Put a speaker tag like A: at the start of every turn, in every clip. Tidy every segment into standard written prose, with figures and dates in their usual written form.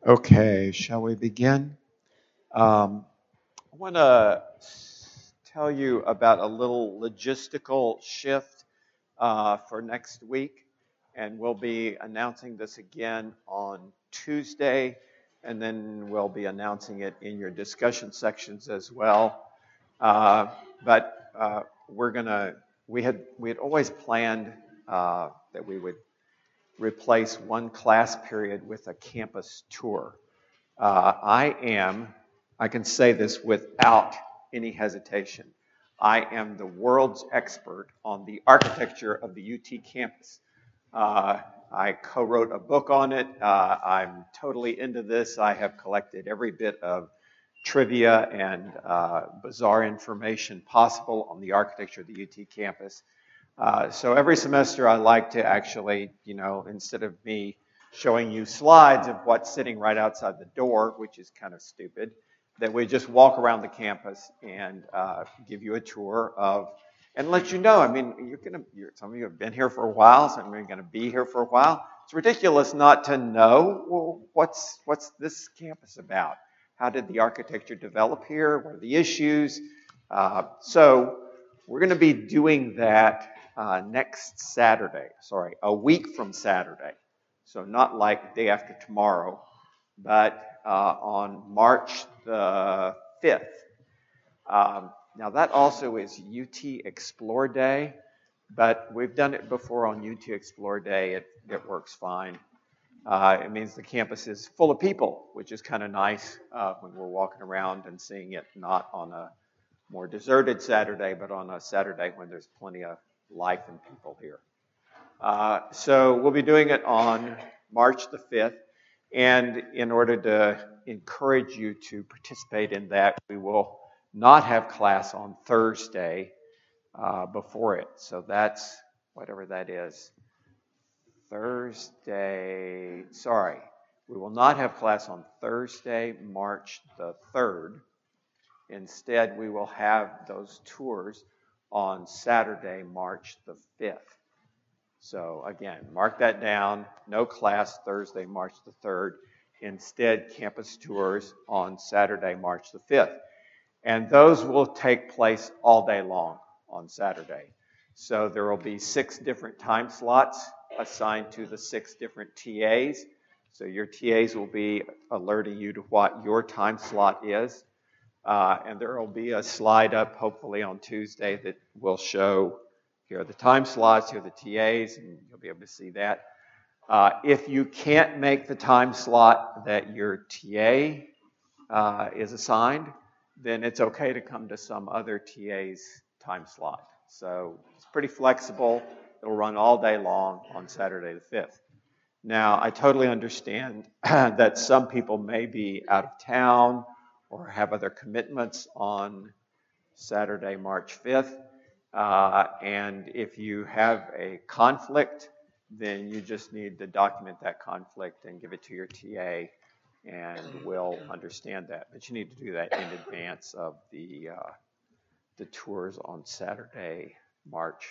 A: Okay, shall we begin? I want to tell you about a little logistical shift for next week, and we'll be announcing this again on Tuesday, and then we'll be announcing it in your discussion sections as well. But we're gonna we had always planned that we would replace one class period with a campus tour. I can say this without any hesitation. I am the world's expert on the architecture of the UT campus. I co-wrote a book on it. I'm totally into this. I have collected every bit of trivia and bizarre information possible on the architecture of the UT campus. So every semester I like to actually, instead of me showing you slides of what's sitting right outside the door, which is kind of stupid, that we just walk around the campus and give you a tour of, and let you know. I mean, some of you have been here for a while, some of you are going to be here for a while. It's ridiculous not to know, well, what's this campus about? How did the architecture develop here? What are the issues? So we're going to be doing that next Saturday. Sorry, a week from Saturday. So not like day after tomorrow, but on March the 5th. Now that also is UT Explore Day, but we've done it before on UT Explore Day. It works fine. It means the campus is full of people, which is kind of nice when we're walking around and seeing it not on a more deserted Saturday, but on a Saturday when there's plenty of life and people here. So we'll be doing it on March the 5th. And in order to encourage you to participate in that, we will not have class on Thursday before it. So that's whatever that is. We will not have class on Thursday, March the 3rd. Instead, we will have those tours on Saturday, March the 5th. So again, mark that down. No class Thursday, March the 3rd. Instead, campus tours on Saturday, March the 5th. And those will take place all day long on Saturday. So there will be 6 different time slots assigned to the 6 different TAs. So your TAs will be alerting you to what your time slot is. And there will be a slide up, hopefully on Tuesday, that will show here are the time slots, here are the TAs, and you'll be able to see that. If you can't make the time slot that your TA is assigned, then it's okay to come to some other TA's time slot. So it's pretty flexible. It'll run all day long on Saturday the 5th. Now, I totally understand that some people may be out of town or have other commitments on Saturday, March 5th. And if you have a conflict, then you just need to document that conflict and give it to your TA, and we'll understand that. But you need to do that in advance of the tours on Saturday, March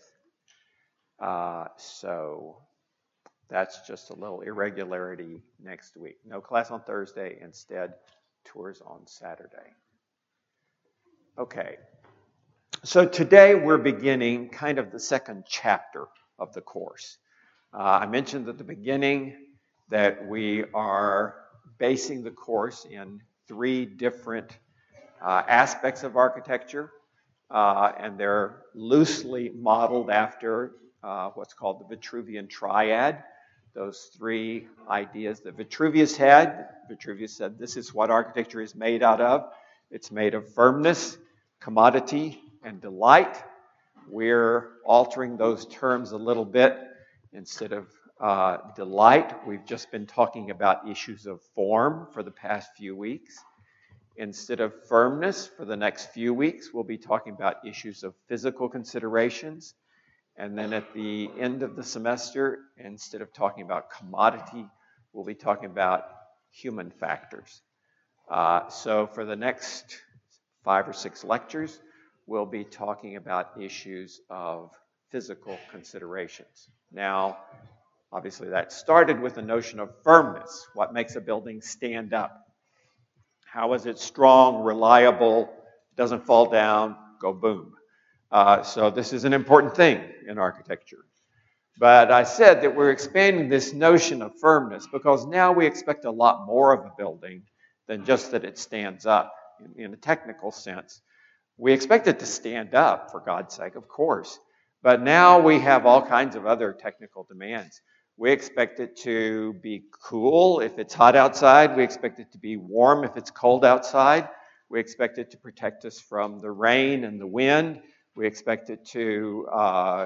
A: 5th. So that's just a little irregularity next week. No class on Thursday, instead tours on Saturday. Okay. So today we're beginning kind of the second chapter of the course. I mentioned at the beginning that we are basing the course in 3 different aspects of architecture, and they're loosely modeled after what's called the Vitruvian triad. Those 3 ideas that Vitruvius had. Vitruvius said this is what architecture is made out of. It's made of firmness, commodity, and delight. We're altering those terms a little bit. Instead of delight, we've just been talking about issues of form for the past few weeks. Instead of firmness, for the next few weeks, we'll be talking about issues of physical considerations. And then at the end of the semester, instead of talking about commodity, we'll be talking about human factors. So for the next 5 or 6 lectures, we'll be talking about issues of physical considerations. Now, Obviously, that started with the notion of firmness. What makes a building stand up? How is it strong, reliable, doesn't fall down, go boom? So this is an important thing in architecture. But I said that we're expanding this notion of firmness because now we expect a lot more of a building than just that it stands up in a technical sense. We expect it to stand up, for God's sake, of course. But now we have all kinds of other technical demands. We expect it to be cool if it's hot outside. We expect it to be warm if it's cold outside. We expect it to protect us from the rain and the wind. We expect it to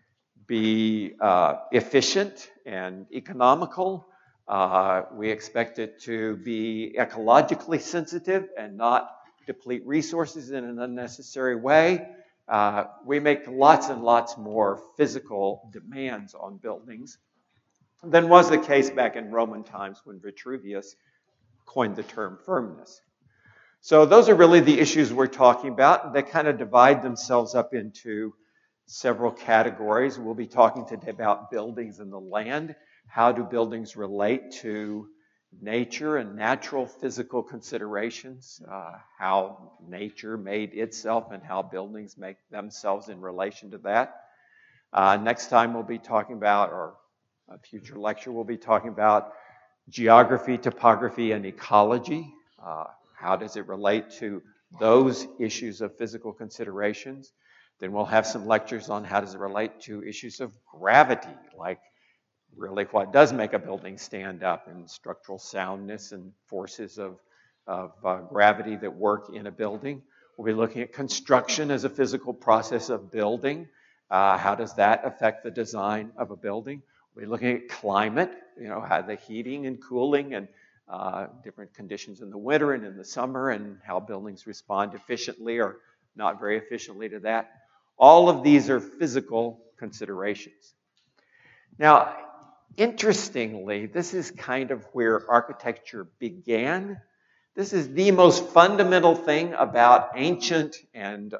A: be efficient and economical. We expect it to be ecologically sensitive and not deplete resources in an unnecessary way. We make lots and lots more physical demands on buildings than was the case back in Roman times when Vitruvius coined the term firmness. So those are really the issues we're talking about. They kind of divide themselves up into several categories. We'll be talking today about buildings and the land. How do buildings relate to nature and natural physical considerations? How nature made itself and how buildings make themselves in relation to that. Next time we'll be talking about, or a future lecture, we'll be talking about geography, topography, and ecology. How does it relate to those issues of physical considerations? Then we'll have some lectures on how does it relate to issues of gravity, like really what does make a building stand up, and structural soundness and forces of gravity that work in a building. We'll be looking at construction as a physical process of building. How does that affect the design of a building? We're looking at climate, how the heating and cooling and different conditions in the winter and in the summer, and how buildings respond efficiently or not very efficiently to that. All of these are physical considerations. Now, interestingly, this is kind of where architecture began. This is the most fundamental thing about ancient and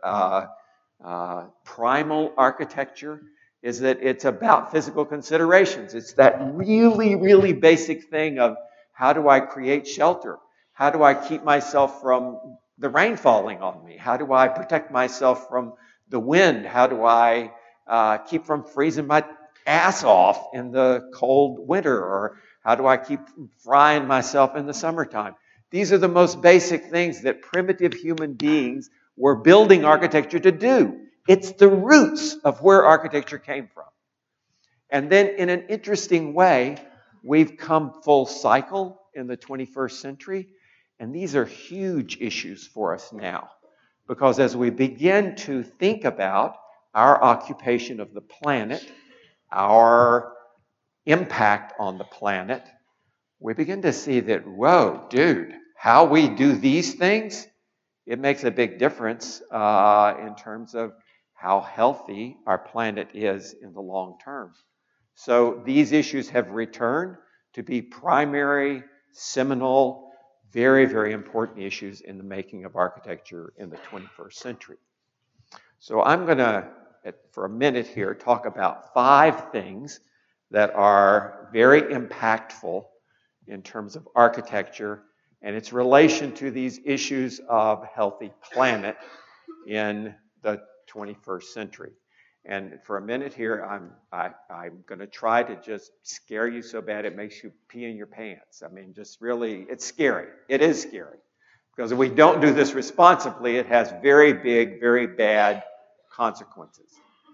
A: primal architecture, is that it's about physical considerations. It's that really, really basic thing of how do I create shelter? How do I keep myself from the rain falling on me? How do I protect myself from the wind? How do I keep from freezing my ass off in the cold winter? Or how do I keep from frying myself in the summertime? These are the most basic things that primitive human beings were building architecture to do. It's the roots of where architecture came from. And then in an interesting way, we've come full cycle in the 21st century, and these are huge issues for us now. Because as we begin to think about our occupation of the planet, our impact on the planet, we begin to see that, whoa, dude, how we do these things, it makes a big difference in terms of how healthy our planet is in the long term. So these issues have returned to be primary, seminal, very, very important issues in the making of architecture in the 21st century. So I'm going to, for a minute here, talk about 5 things that are very impactful in terms of architecture and its relation to these issues of healthy planet in the 21st century. And for a minute here, I'm going to try to just scare you so bad it makes you pee in your pants. I mean, just really, it's scary. It is scary. Because if we don't do this responsibly, it has very big, very bad consequences.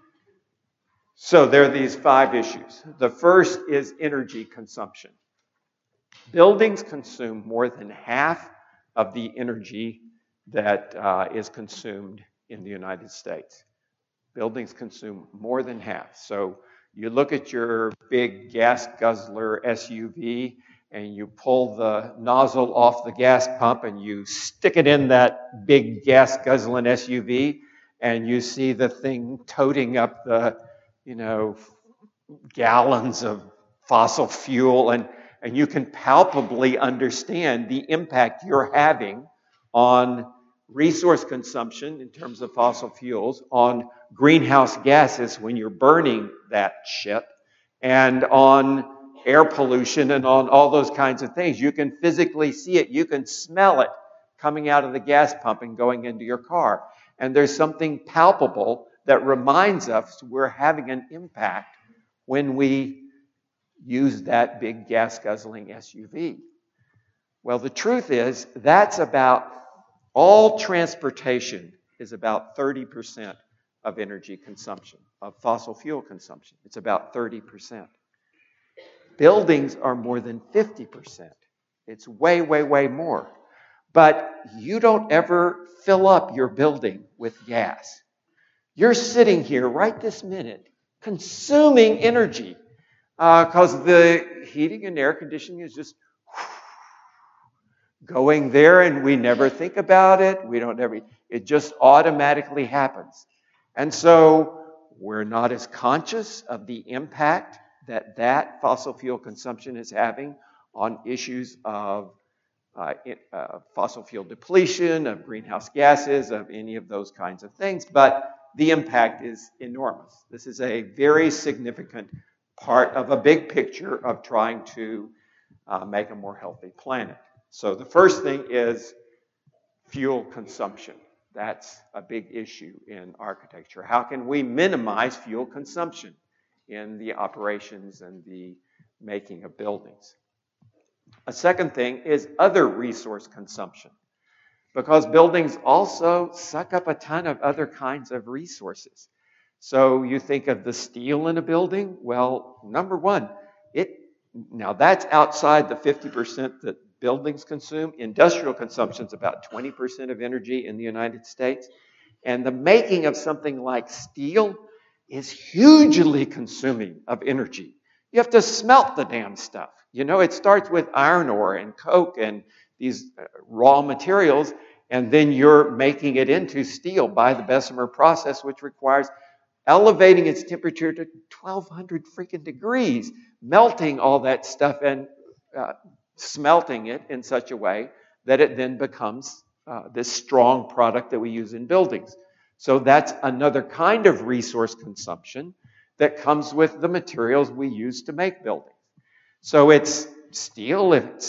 A: So there are these 5 issues. The first is energy consumption. Buildings consume more than half of the energy that is consumed in the United States. Buildings consume more than half. So you look at your big gas guzzler SUV and you pull the nozzle off the gas pump and you stick it in that big gas guzzling SUV and you see the thing toting up the, gallons of fossil fuel, and you can palpably understand the impact you're having on resource consumption in terms of fossil fuels, on greenhouse gases when you're burning that shit, and on air pollution and on all those kinds of things. You can physically see it. You can smell it coming out of the gas pump and going into your car. And there's something palpable that reminds us we're having an impact when we use that big gas-guzzling SUV. Well, the truth is that's about all transportation is about 30% of energy consumption, of fossil fuel consumption. It's about 30%. Buildings are more than 50%. It's way, way, way more. But you don't ever fill up your building with gas. You're sitting here right this minute consuming energy because the heating and air conditioning is just going there, and we never think about it. It just automatically happens. And so we're not as conscious of the impact that fossil fuel consumption is having on issues of fossil fuel depletion, of greenhouse gases, of any of those kinds of things. But the impact is enormous. This is a very significant part of a big picture of trying to make a more healthy planet. So the first thing is fuel consumption. That's a big issue in architecture. How can we minimize fuel consumption in the operations and the making of buildings? A second thing is other resource consumption, because buildings also suck up a ton of other kinds of resources. So you think of the steel in a building. Well, number one, now that's outside the 50% that buildings consume. Industrial consumption is about 20% of energy in the United States. And the making of something like steel is hugely consuming of energy. You have to smelt the damn stuff. You know, it starts with iron ore and coke and these raw materials, and then you're making it into steel by the Bessemer process, which requires elevating its temperature to 1,200 freaking degrees, melting all that stuff and smelting it in such a way that it then becomes this strong product that we use in buildings. So that's another kind of resource consumption that comes with the materials we use to make buildings. So it's steel, it's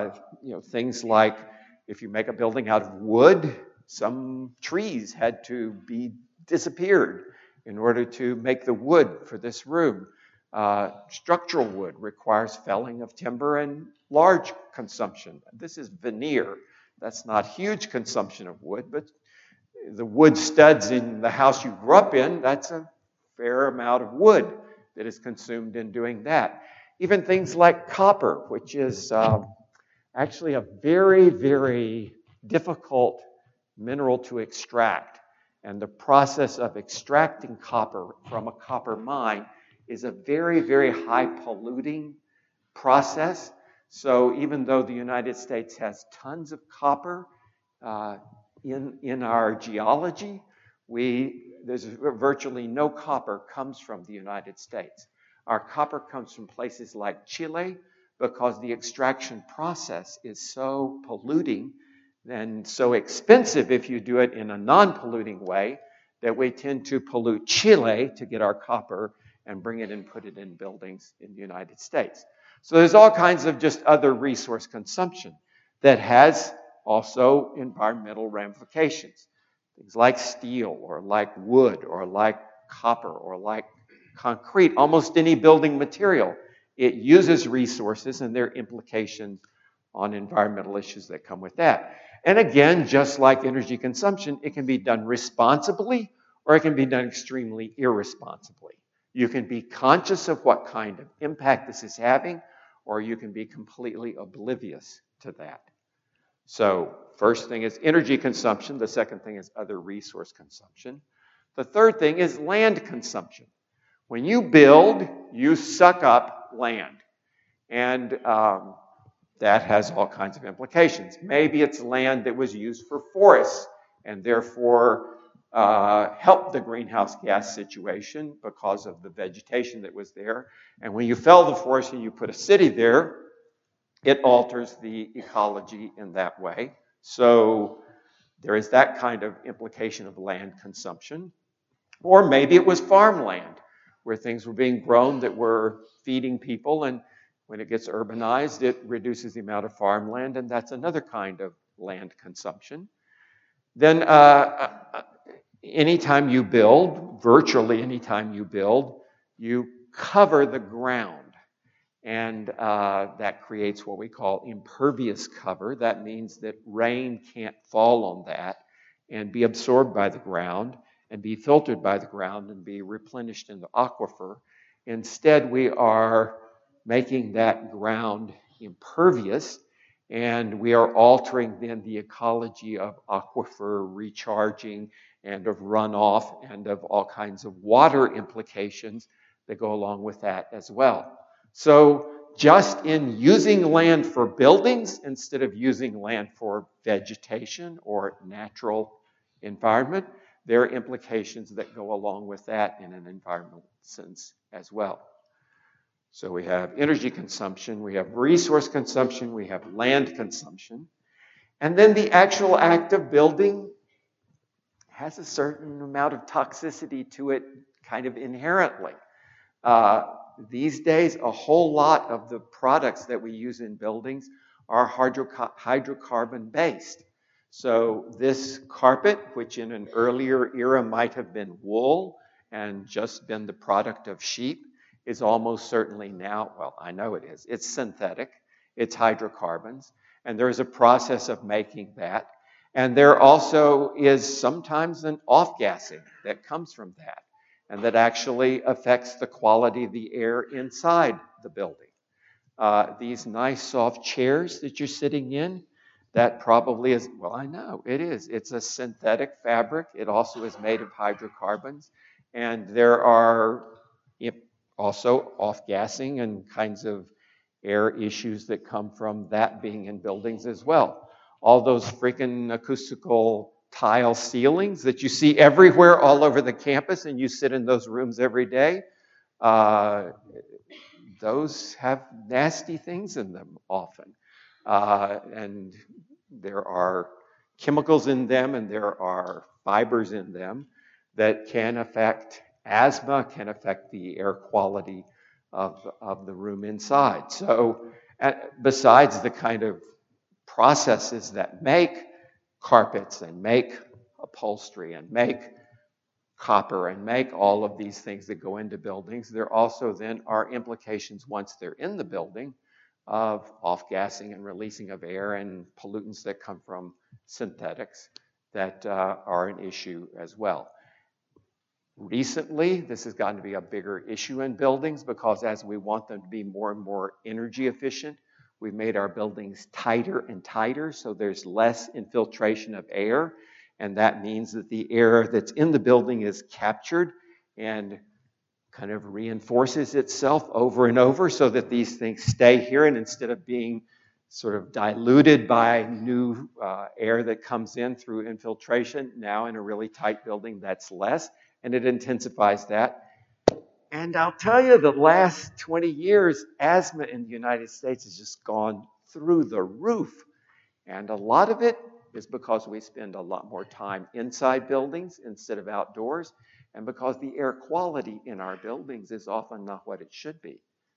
A: things like if you make a building out of wood, some trees had to be disappeared in order to make the wood for this room. Structural wood requires felling of timber and large consumption. This is veneer. That's not huge consumption of wood, but the wood studs in the house you grew up in, that's a fair amount of wood that is consumed in doing that. Even things like copper, which is actually a very, very difficult mineral to extract. And the process of extracting copper from a copper mine is a very, very high polluting process. So even though the United States has tons of copper in our geology, there's virtually no copper comes from the United States. Our copper comes from places like Chile because the extraction process is so polluting and so expensive if you do it in a non-polluting way that we tend to pollute Chile to get our copper and bring it and put it in buildings in the United States. So there's all kinds of just other resource consumption that has also environmental ramifications. Things like steel or like wood or like copper or like concrete, almost any building material. It uses resources and there are implications on environmental issues that come with that. And again, just like energy consumption, it can be done responsibly or it can be done extremely irresponsibly. You can be conscious of what kind of impact this is having, or you can be completely oblivious to that. So first thing is energy consumption. The second thing is other resource consumption. The third thing is land consumption. When you build, you suck up land. And that has all kinds of implications. Maybe it's land that was used for forests and therefore helped the greenhouse gas situation because of the vegetation that was there. And when you fell the forest and you put a city there, it alters the ecology in that way. So there is that kind of implication of land consumption. Or maybe it was farmland. where things were being grown that were feeding people. And when it gets urbanized, it reduces the amount of farmland, and that's another kind of land consumption. Then anytime you build, virtually anytime you build, you cover the ground. And that creates what we call impervious cover. That means that rain can't fall on that and be absorbed by the ground and be filtered by the ground and be replenished in the aquifer. Instead, we are making that ground impervious, and we are altering then the ecology of aquifer recharging and of runoff and of all kinds of water implications that go along with that as well. So just in using land for buildings instead of using land for vegetation or natural environment, there are implications that go along with that in an environmental sense as well. So we have energy consumption, we have resource consumption, we have land consumption, and then the actual act of building has a certain amount of toxicity to it kind of inherently. These days, a whole lot of the products that we use in buildings are hydrocarbon-based. So this carpet, which in an earlier era might have been wool and just been the product of sheep, is almost certainly now, well, I know it is. It's synthetic, it's hydrocarbons, and there's a process of making that. And there also is sometimes an off-gassing that comes from that, and that actually affects the quality of the air inside the building. These nice soft chairs that you're sitting in, that probably is, well, I know, it is. It's a synthetic fabric. It also is made of hydrocarbons. And there are also off-gassing and kinds of air issues that come from that being in buildings as well. All those freaking acoustical tile ceilings that you see everywhere all over the campus, and you sit in those rooms every day, those have nasty things in them often. And there are chemicals in them and there are fibers in them that can affect asthma, can affect the air quality of the room inside. So besides the kind of processes that make carpets and make upholstery and make copper and make all of these things that go into buildings, there also then are implications once they're in the building of off-gassing and releasing of air and pollutants that come from synthetics that are an issue as well. Recently, this has gotten to be a bigger issue in buildings because as we want them to be more and more energy efficient, we've made our buildings tighter and tighter, so there's less infiltration of air, and that means that the air that's in the building is captured and kind of reinforces itself over and over so that these things stay here, and instead of being sort of diluted by new air that comes in through infiltration, now in a really tight building that's less, and it intensifies that. And I'll tell you, the last 20 years, asthma in the United States has just gone through the roof. And a lot of it is because we spend a lot more time inside buildings instead of outdoors, and because the air quality in our buildings is often not what it should be.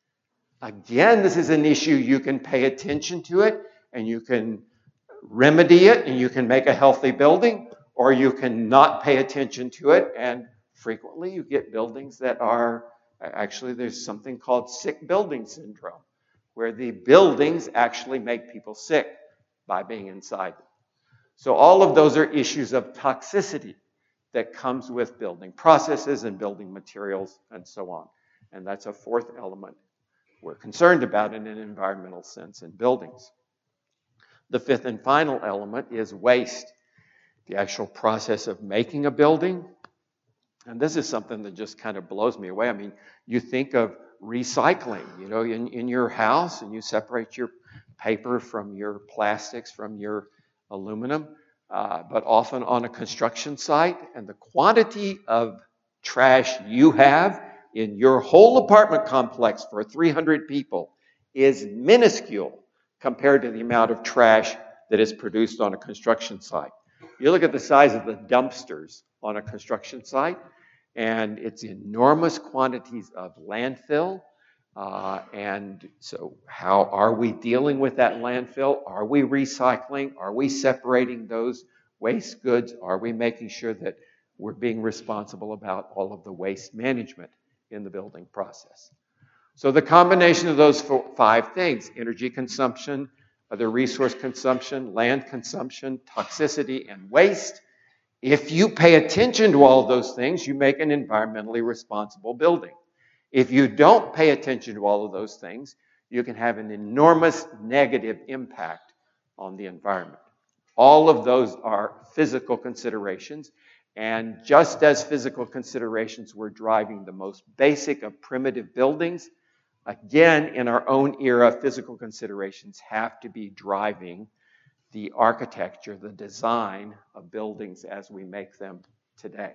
A: Again, this is an issue. You can pay attention to it, and you can remedy it, and you can make a healthy building, or you can not pay attention to it, and frequently you get buildings that are, actually there's something called sick building syndrome, where the buildings actually make people sick by being inside them. So all of those are issues of toxicity that comes with building processes and building materials and so on. And that's a fourth element we're concerned about in an environmental sense in buildings. The fifth and final element is waste, the actual process of making a building. And this is something that just kind of blows me away. I mean, you think of recycling, you know, in your house, and you separate your paper from your plastics, from your aluminum, but often on a construction site, and the quantity of trash you have in your whole apartment complex for 300 people is minuscule compared to the amount of trash that is produced on a construction site. You look at the size of the dumpsters on a construction site, and it's enormous quantities of landfill. And so how are we dealing with that landfill? Are we recycling? Are we separating those waste goods? Are we making sure that we're being responsible about all of the waste management in the building process? So the combination of those 5 things, energy consumption, other resource consumption, land consumption, toxicity, and waste, if you pay attention to all of those things, you make an environmentally responsible building. If you don't pay attention to all of those things, you can have an enormous negative impact on the environment. All of those are physical considerations, and just as physical considerations were driving the most basic of primitive buildings, again, in our own era, physical considerations have to be driving the architecture, the design of buildings as we make them today.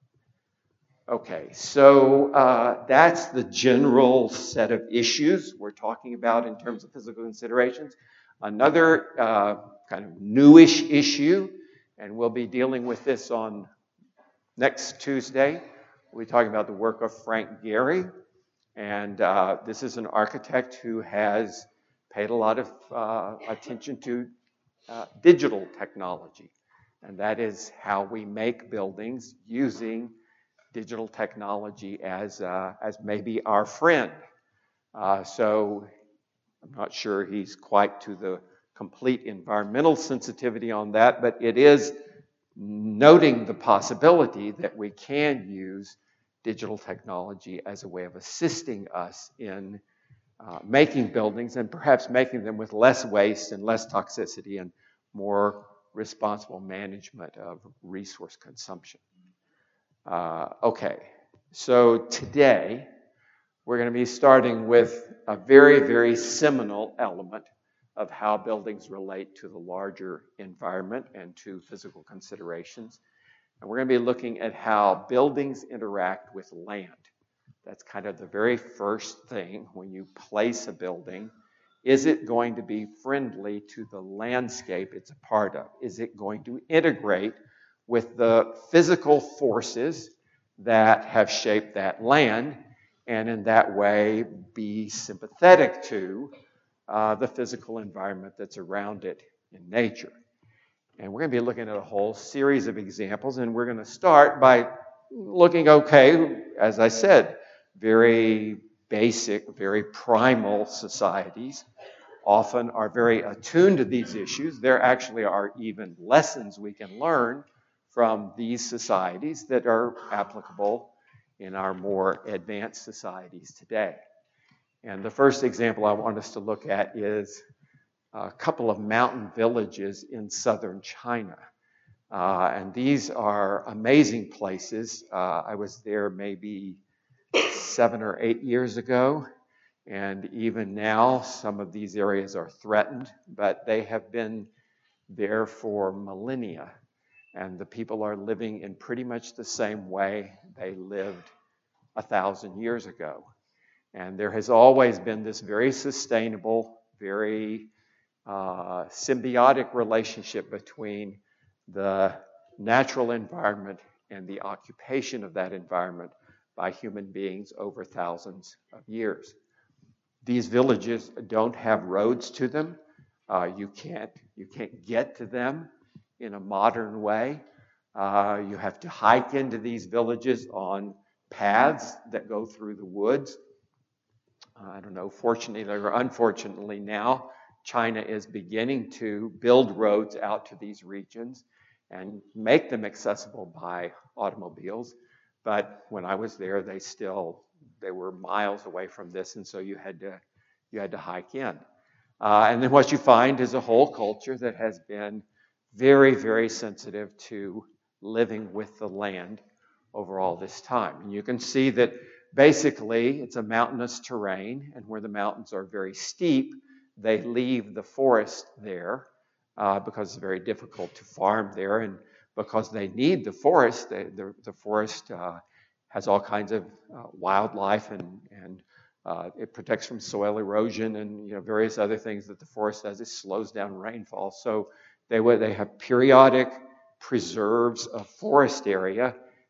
A: Okay, so that's the general set of issues we're talking about in terms of physical considerations. Another kind of newish issue, and we'll be dealing with this on next Tuesday. We'll be talking about the work of Frank Gehry, and this is an architect who has paid a lot of attention to digital technology, and that is how we make buildings using digital technology as maybe our friend. So I'm not sure he's quite to the complete environmental sensitivity on that, but it is noting the possibility that we can use digital technology as a way of assisting us in making buildings and perhaps making them with less waste and less toxicity and more responsible management of resource consumption. Okay, so today we're going to be starting with a very, very seminal element of how buildings relate to the larger environment and to physical considerations. And we're going to be looking at how buildings interact with land. That's kind of the very first thing when you place a building. Is it going to be friendly to the landscape it's a part of? Is it going to integrate with the physical forces that have shaped that land, and in that way be sympathetic to the physical environment that's around it in nature? And we're going to be looking at a whole series of examples, and we're going to start by looking, okay, as I said, very basic, very primal societies often are very attuned to these issues. There actually are even lessons we can learn from these societies that are applicable in our more advanced societies today. And the first example I want us to look at is a couple of mountain villages in southern China. And these are amazing places. I was there maybe 7 or 8 years ago. And even now, some of these areas are threatened, but they have been there for millennia. And the people are living in pretty much the same way they lived 1,000 years ago. And there has always been this very sustainable, very symbiotic relationship between the natural environment and the occupation of that environment by human beings over thousands of years. These villages don't have roads to them. You can't get to them in a modern way. You have to hike into these villages on paths that go through the woods. I don't know, fortunately or unfortunately now, China is beginning to build roads out to these regions and make them accessible by automobiles. But when I was there, they were miles away from this, and so you had to hike in. And then what you find is a whole culture that has been very, very sensitive to living with the land over all this time. And you can see that basically it's a mountainous terrain, and where the mountains are very steep, they leave the forest there because it's very difficult to farm there, and because they need the forest, the forest has all kinds of wildlife, and it protects from soil erosion and various other things that the forest does. It slows down rainfall. So they have periodic preserves of forest area,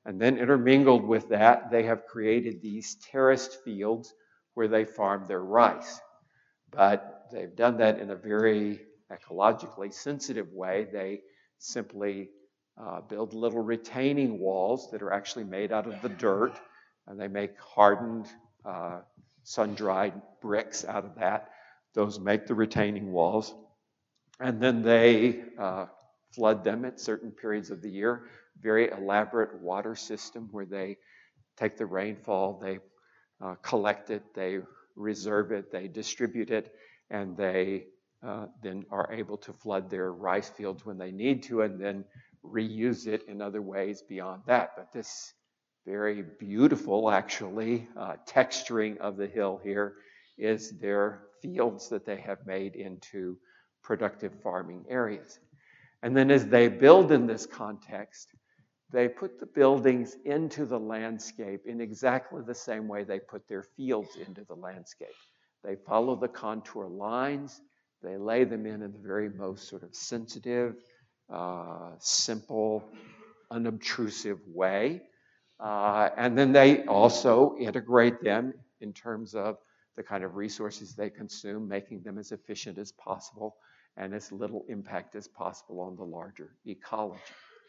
A: And then intermingled with that, they have created these terraced fields where they farm their rice. But they've done that in a very ecologically sensitive way. They simply build little retaining walls that are actually made out of the dirt, and they make hardened, sun-dried bricks out of that. Those make the retaining walls. And then they flood them at certain periods of the year. Very elaborate water system where they take the rainfall, they collect it, they reserve it, they distribute it, and they then are able to flood their rice fields when they need to, and then reuse it in other ways beyond that. But this very beautiful, actually, texturing of the hill here is their fields that they have made into productive farming areas. And then as they build in this context, they put the buildings into the landscape in exactly the same way they put their fields into the landscape. They follow the contour lines. They lay them in the very most sort of sensitive, simple, unobtrusive way. And then they also integrate them in terms of the kind of resources they consume, making them as efficient as possible and as little impact as possible on the larger ecology.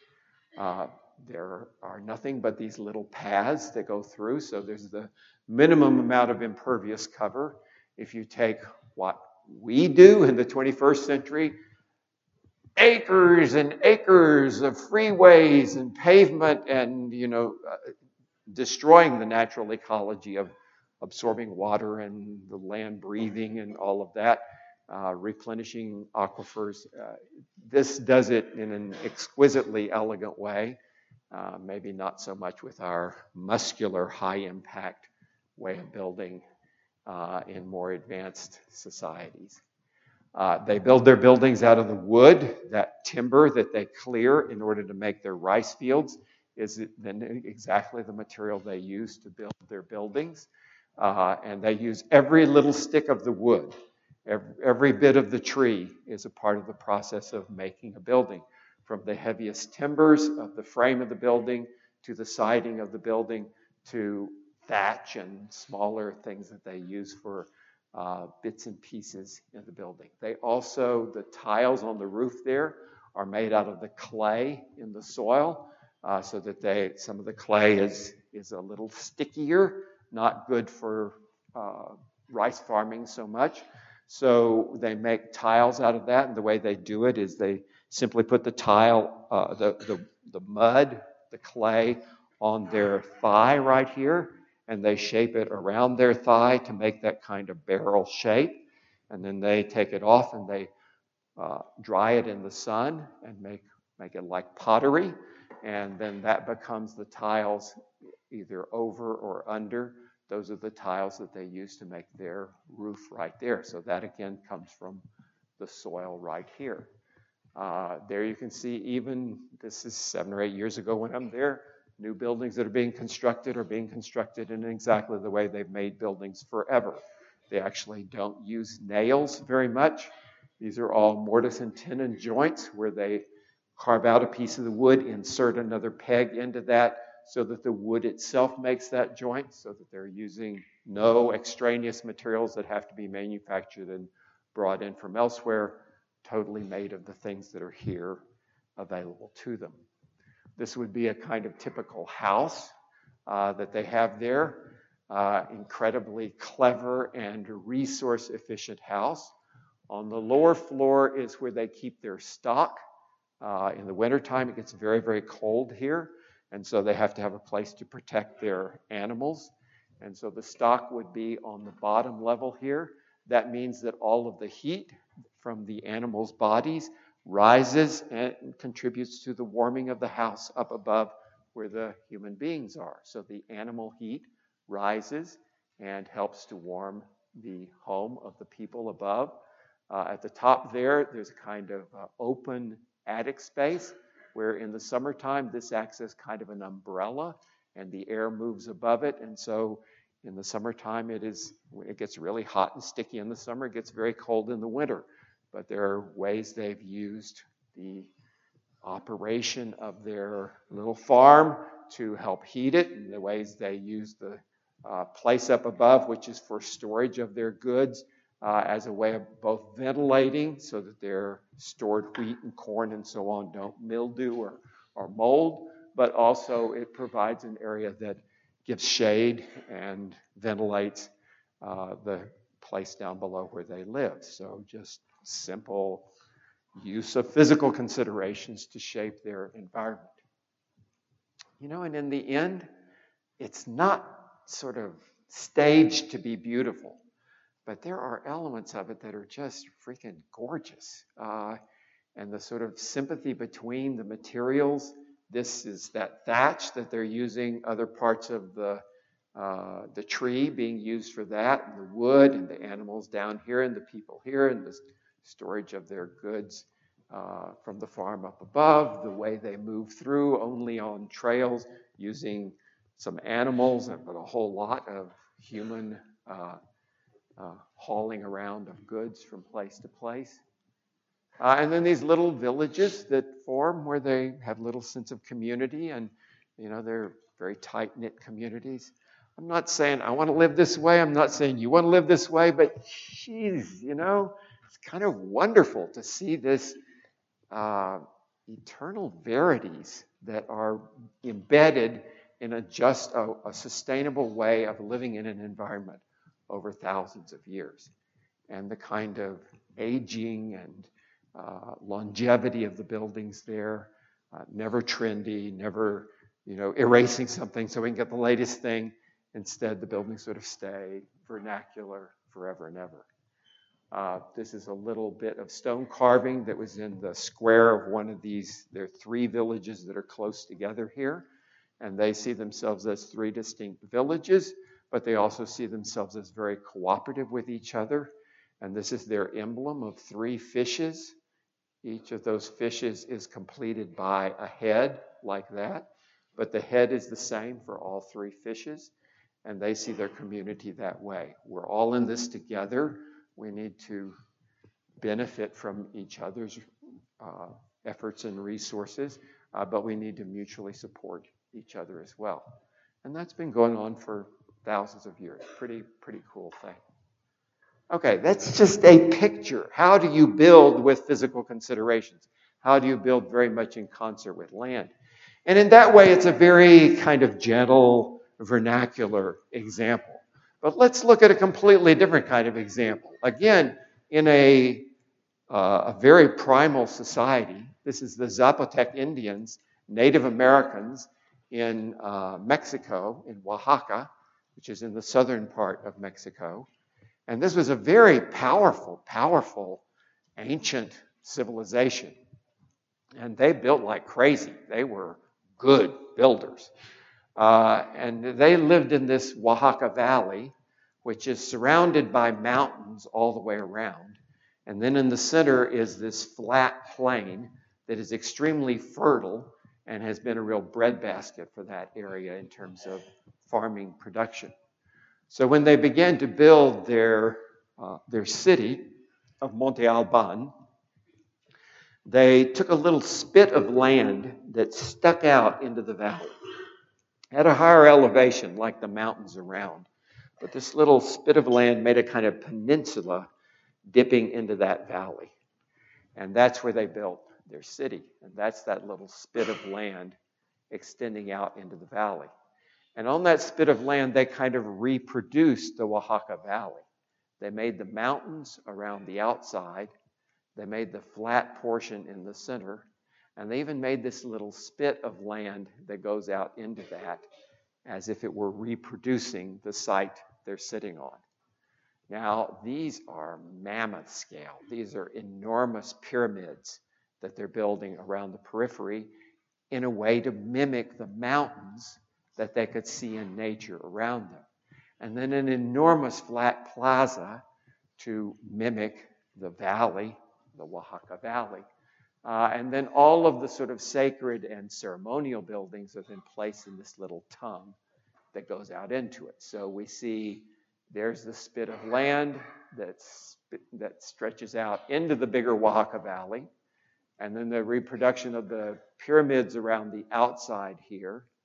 A: There are nothing but these little paths that go through, so there's the minimum amount of impervious cover. If you take what we do in the 21st century, acres and acres of freeways and pavement and, destroying the natural ecology of absorbing water and the land breathing and all of that, replenishing aquifers. This does it in an exquisitely elegant way, maybe not so much with our muscular, high-impact way of building in more advanced societies. They build their buildings out of the wood. That timber that they clear in order to make their rice fields is then exactly the material they use to build their buildings. And they use every little stick of the wood. Every bit of the tree is a part of the process of making a building, from the heaviest timbers of the frame of the building to the siding of the building to thatch and smaller things that they use for bits and pieces in the building. They also, the tiles on the roof there are made out of the clay in the soil, so that some of the clay is a little stickier, not good for rice farming so much. So they make tiles out of that, and the way they do it is they simply put the tile, the mud, the clay on their thigh right here, and they shape it around their thigh to make that kind of barrel shape. And then they take it off and they dry it in the sun and make it like pottery. And then that becomes the tiles either over or under. Those are the tiles that they use to make their roof right there. So that again comes from the soil right here. There you can see, even this is 7 or 8 years ago when I'm there, new buildings that are being constructed in exactly the way they've made buildings forever. They actually don't use nails very much. These are all mortise and tenon joints where they carve out a piece of the wood, insert another peg into that so that the wood itself makes that joint, so that they're using no extraneous materials that have to be manufactured and brought in from elsewhere, totally made of the things that are here available to them. This would be a kind of typical house that they have there. Incredibly clever and resource-efficient house. On the lower floor is where they keep their stock. In the wintertime, it gets very, very cold here, and so they have to have a place to protect their animals. And so the stock would be on the bottom level here. That means that all of the heat from the animals' bodies rises and contributes to the warming of the house up above where the human beings are. So the animal heat rises and helps to warm the home of the people above. At the top there's a kind of open attic space where in the summertime this acts as kind of an umbrella and the air moves above it. And so in the summertime it gets really hot and sticky in the summer. It gets very cold in the winter. But there are ways they've used the operation of their little farm to help heat it, and the ways they use the place up above, which is for storage of their goods, as a way of both ventilating so that their stored wheat and corn and so on don't mildew or mold, but also it provides an area that gives shade and ventilates the place down below where they live. So just simple use of physical considerations to shape their environment. And in the end, it's not sort of staged to be beautiful, but there are elements of it that are just freaking gorgeous. And the sort of sympathy between the materials. This is that thatch that they're using, other parts of the tree being used for that, and the wood, and the animals down here, and the people here, and the storage of their goods from the farm up above, the way they move through only on trails using some animals, but a whole lot of human hauling around of goods from place to place. And then these little villages that form where they have little sense of community, and they're very tight-knit communities. I'm not saying I want to live this way. I'm not saying you want to live this way, but geez, it's kind of wonderful to see this eternal verities that are embedded in a sustainable way of living in an environment over thousands of years. And the kind of aging and longevity of the buildings there, never trendy, never erasing something so we can get the latest thing. Instead, the buildings sort of stay vernacular forever and ever. This is a little bit of stone carving that was in the square of one of these. There are 3 villages that are close together here, and they see themselves as 3 distinct villages, but they also see themselves as very cooperative with each other. And this is their emblem of 3 fishes. Each of those fishes is completed by a head like that, but the head is the same for all 3 fishes, and they see their community that way. We're all in this together. We need to benefit from each other's efforts and resources, but we need to mutually support each other as well. And that's been going on for thousands of years. Pretty cool thing. Okay, that's just a picture. How do you build with physical considerations? How do you build very much in concert with land? And in that way, it's a very kind of gentle, vernacular example. But let's look at a completely different kind of example. Again, in a very primal society, this is the Zapotec Indians, Native Americans in Mexico, in Oaxaca, which is in the southern part of Mexico. And this was a very powerful ancient civilization. And they built like crazy. They were good builders. And they lived in this Oaxaca Valley, which is surrounded by mountains all the way around. And then in the center is this flat plain that is extremely fertile and has been a real breadbasket for that area in terms of farming production. So when they began to build their city of Monte Alban, they took a little spit of land that stuck out into the valley at a higher elevation, like the mountains around. But this little spit of land made a kind of peninsula dipping into that valley. And that's where they built their city. And that's that little spit of land extending out into the valley. And on that spit of land, they kind of reproduced the Oaxaca Valley. They made the mountains around the outside. They made the flat portion in the center. And they even made this little spit of land that goes out into that as if it were reproducing the site they're sitting on. Now, these are mammoth scale. These are enormous pyramids that they're building around the periphery in a way to mimic the mountains that they could see in nature around them. And then an enormous flat plaza to mimic the valley, the Oaxaca Valley. And then all of the sort of sacred and ceremonial buildings have been placed in this little tongue that goes out into it. So we see there's the spit of land that stretches out into the bigger Oaxaca Valley. And then the reproduction of the pyramids around the outside here.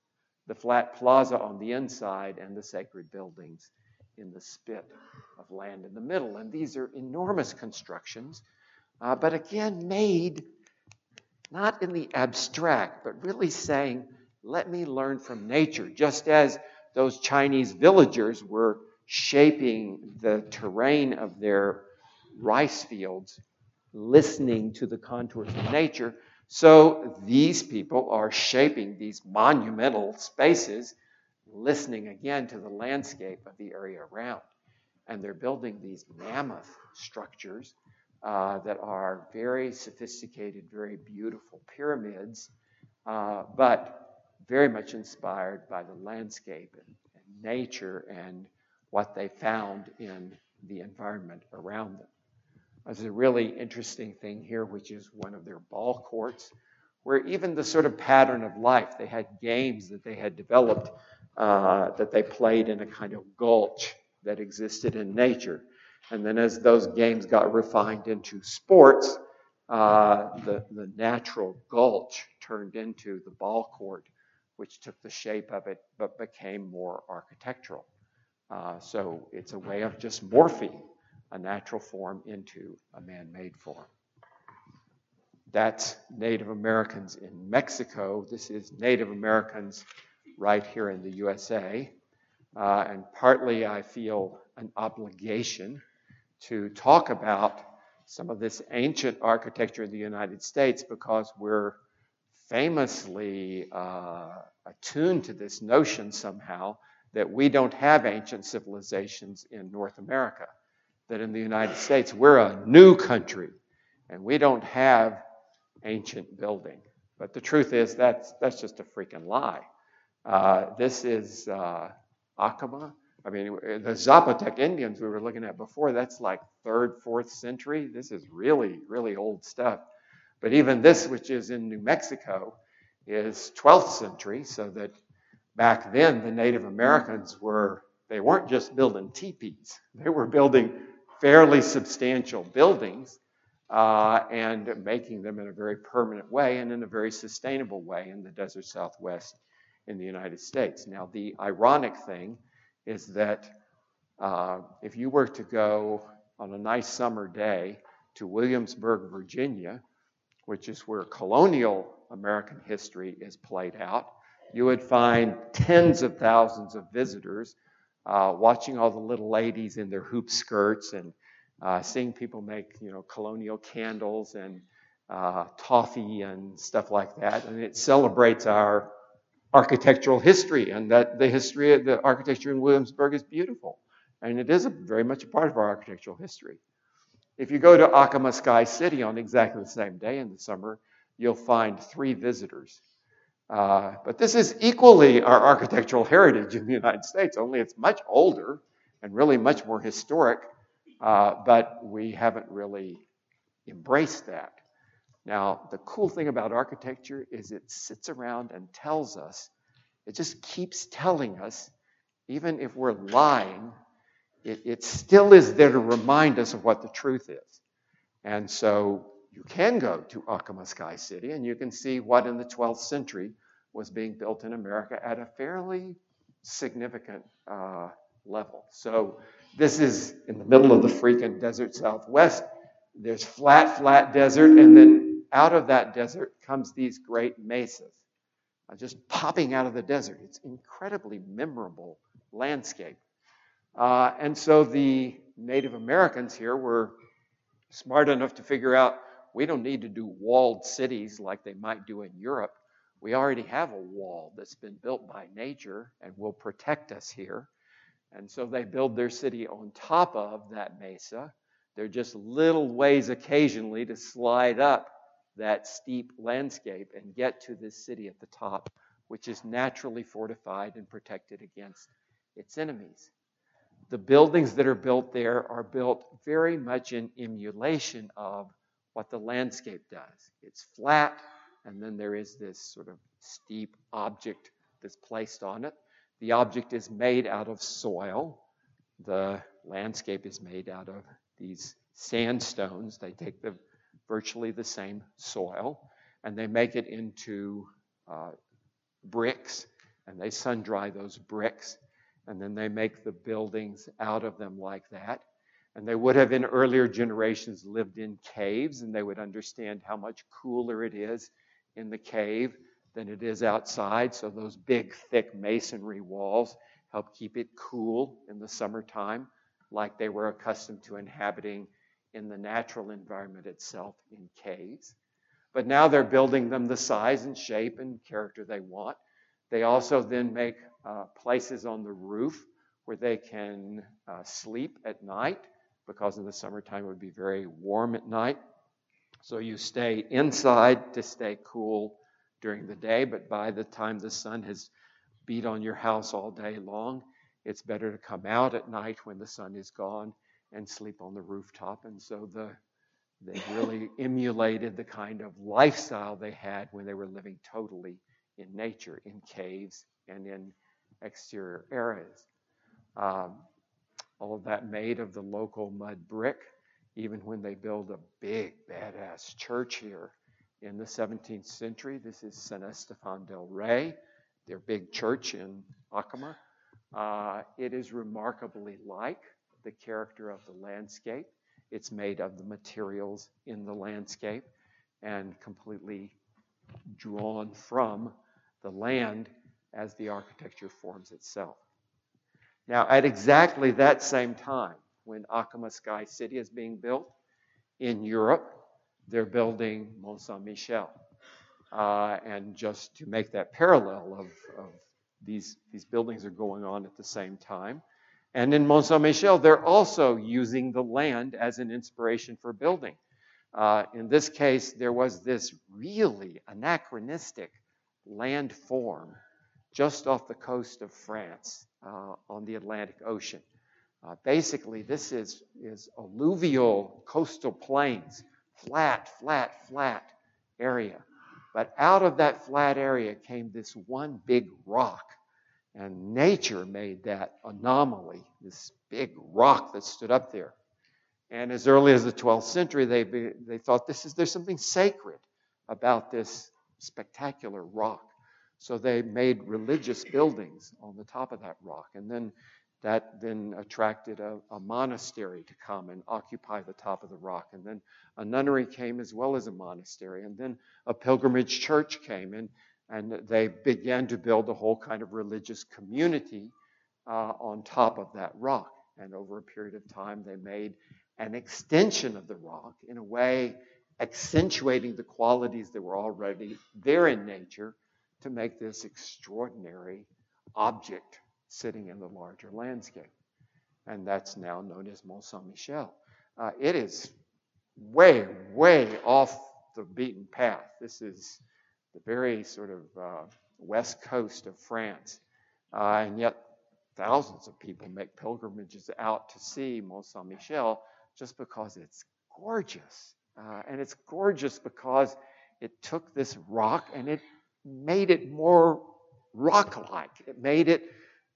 B: the flat plaza on the inside, and the sacred buildings in the spit of land in the middle. And these are enormous constructions, but again, made not in the abstract, but really saying, let me learn from nature, just as those Chinese villagers were shaping the terrain of their rice fields, listening to the contours of nature. So these people are shaping these monumental spaces, listening again to the landscape of the area around. And they're building these mammoth structures that are very sophisticated, very beautiful pyramids, but very much inspired by the landscape and nature and what they found in the environment around them. There's a really interesting thing here, which is one of their ball courts, where even the sort of pattern of life, they had games that they had developed that they played in a kind of gulch that existed in nature. And then as those games got refined into sports, the natural gulch turned into the ball court, which took the shape of it, but became more architectural. So it's a way of just morphing a natural form into a man-made form. That's Native Americans in Mexico. This is Native Americans right here in the USA. And partly I feel an obligation to talk about some of this ancient architecture in the United States because we're famously attuned to this notion somehow that we don't have ancient civilizations in North America, that in the United States we're a new country and we don't have ancient building. But the truth is that's just a freaking lie. This is Acoma. I mean, the Zapotec Indians we were looking at before, that's like 3rd, 4th century. This is really, really old stuff. But even this, which is in New Mexico, is 12th century, so that back then the Native Americans they weren't just building teepees. They were building fairly substantial buildings and making them in a very permanent way and in a very sustainable way in the desert Southwest in the United States. Now, the ironic thing is that if you were to go on a nice summer day to Williamsburg, Virginia, which is where colonial American history is played out, you would find tens of thousands of visitors watching all the little ladies in their hoop skirts and seeing people make, colonial candles and toffee and stuff like that. And it celebrates our architectural history, and that the history of the architecture in Williamsburg is beautiful. And it is very much a part of our architectural history. If you go to Acoma Sky City on exactly the same day in the summer, you'll find 3 visitors. But this is equally our architectural heritage in the United States, only it's much older and really much more historic, but we haven't really embraced that. Now, the cool thing about architecture is it sits around and tells us, it just keeps telling us, even if we're lying, it still is there to remind us of what the truth is. And so you can go to Acoma Sky City and you can see what in the 12th century was being built in America at a fairly significant level. So this is in the middle of the freaking desert Southwest. There's flat desert, and then out of that desert comes these great mesas, just popping out of the desert. It's incredibly memorable landscape. And so the Native Americans here were smart enough to figure out we don't need to do walled cities like they might do in Europe. We already have a wall that's been built by nature and will protect us here. And so they build their city on top of that mesa. They're just little ways occasionally to slide up that steep landscape and get to this city at the top, which is naturally fortified and protected against its enemies. The buildings that are built there are built very much in emulation of what the landscape does. It's flat, and then there is this sort of steep object that's placed on it. The object is made out of soil. The landscape is made out of these sandstones. They take virtually the same soil, and they make it into bricks, and they sun-dry those bricks, and then they make the buildings out of them like that. And they would have in earlier generations lived in caves, and they would understand how much cooler it is in the cave than it is outside. So those big, thick masonry walls help keep it cool in the summertime, like they were accustomed to inhabiting in the natural environment itself in caves. But now they're building them the size and shape and character they want. They also then make places on the roof where they can sleep at night, because in the summertime it would be very warm at night. So you stay inside to stay cool during the day, but by the time the sun has beat on your house all day long, it's better to come out at night when the sun is gone and sleep on the rooftop. And so they really emulated the kind of lifestyle they had when they were living totally in nature, in caves and in exterior areas. All of that made of the local mud brick, even when they build a big, badass church here in the 17th century. This is San Esteban del Rey, their big church in Acoma. It is remarkably like the character of the landscape. It's made of the materials in the landscape and completely drawn from the land as the architecture forms itself. Now, at exactly that same time, when Acoma Sky City is being built in Europe, they're building Mont Saint-Michel. And just to make that parallel of these buildings are going on at the same time. And in Mont Saint-Michel, they're also using the land as an inspiration for building. In this case, there was this really anachronistic land form just off the coast of France on the Atlantic Ocean. Basically, this is alluvial coastal plains, flat area. But out of that flat area came this one big rock. And nature made that anomaly, this big rock that stood up there. And as early as the 12th century, they thought there's something sacred about this spectacular rock. So they made religious buildings on the top of that rock. And then that attracted a monastery to come and occupy the top of the rock. And then a nunnery came as well as a monastery. And then a pilgrimage church came in, and they began to build a whole kind of religious community on top of that rock. And over a period of time, they made an extension of the rock, in a way accentuating the qualities that were already there in nature to make this extraordinary object sitting in the larger landscape. And that's now known as Mont Saint-Michel. It is way off the beaten path. This is the very sort of west coast of France. And yet thousands of people make pilgrimages out to see Mont Saint-Michel just because it's gorgeous. And it's gorgeous because it took this rock and it made it more rock-like. It made it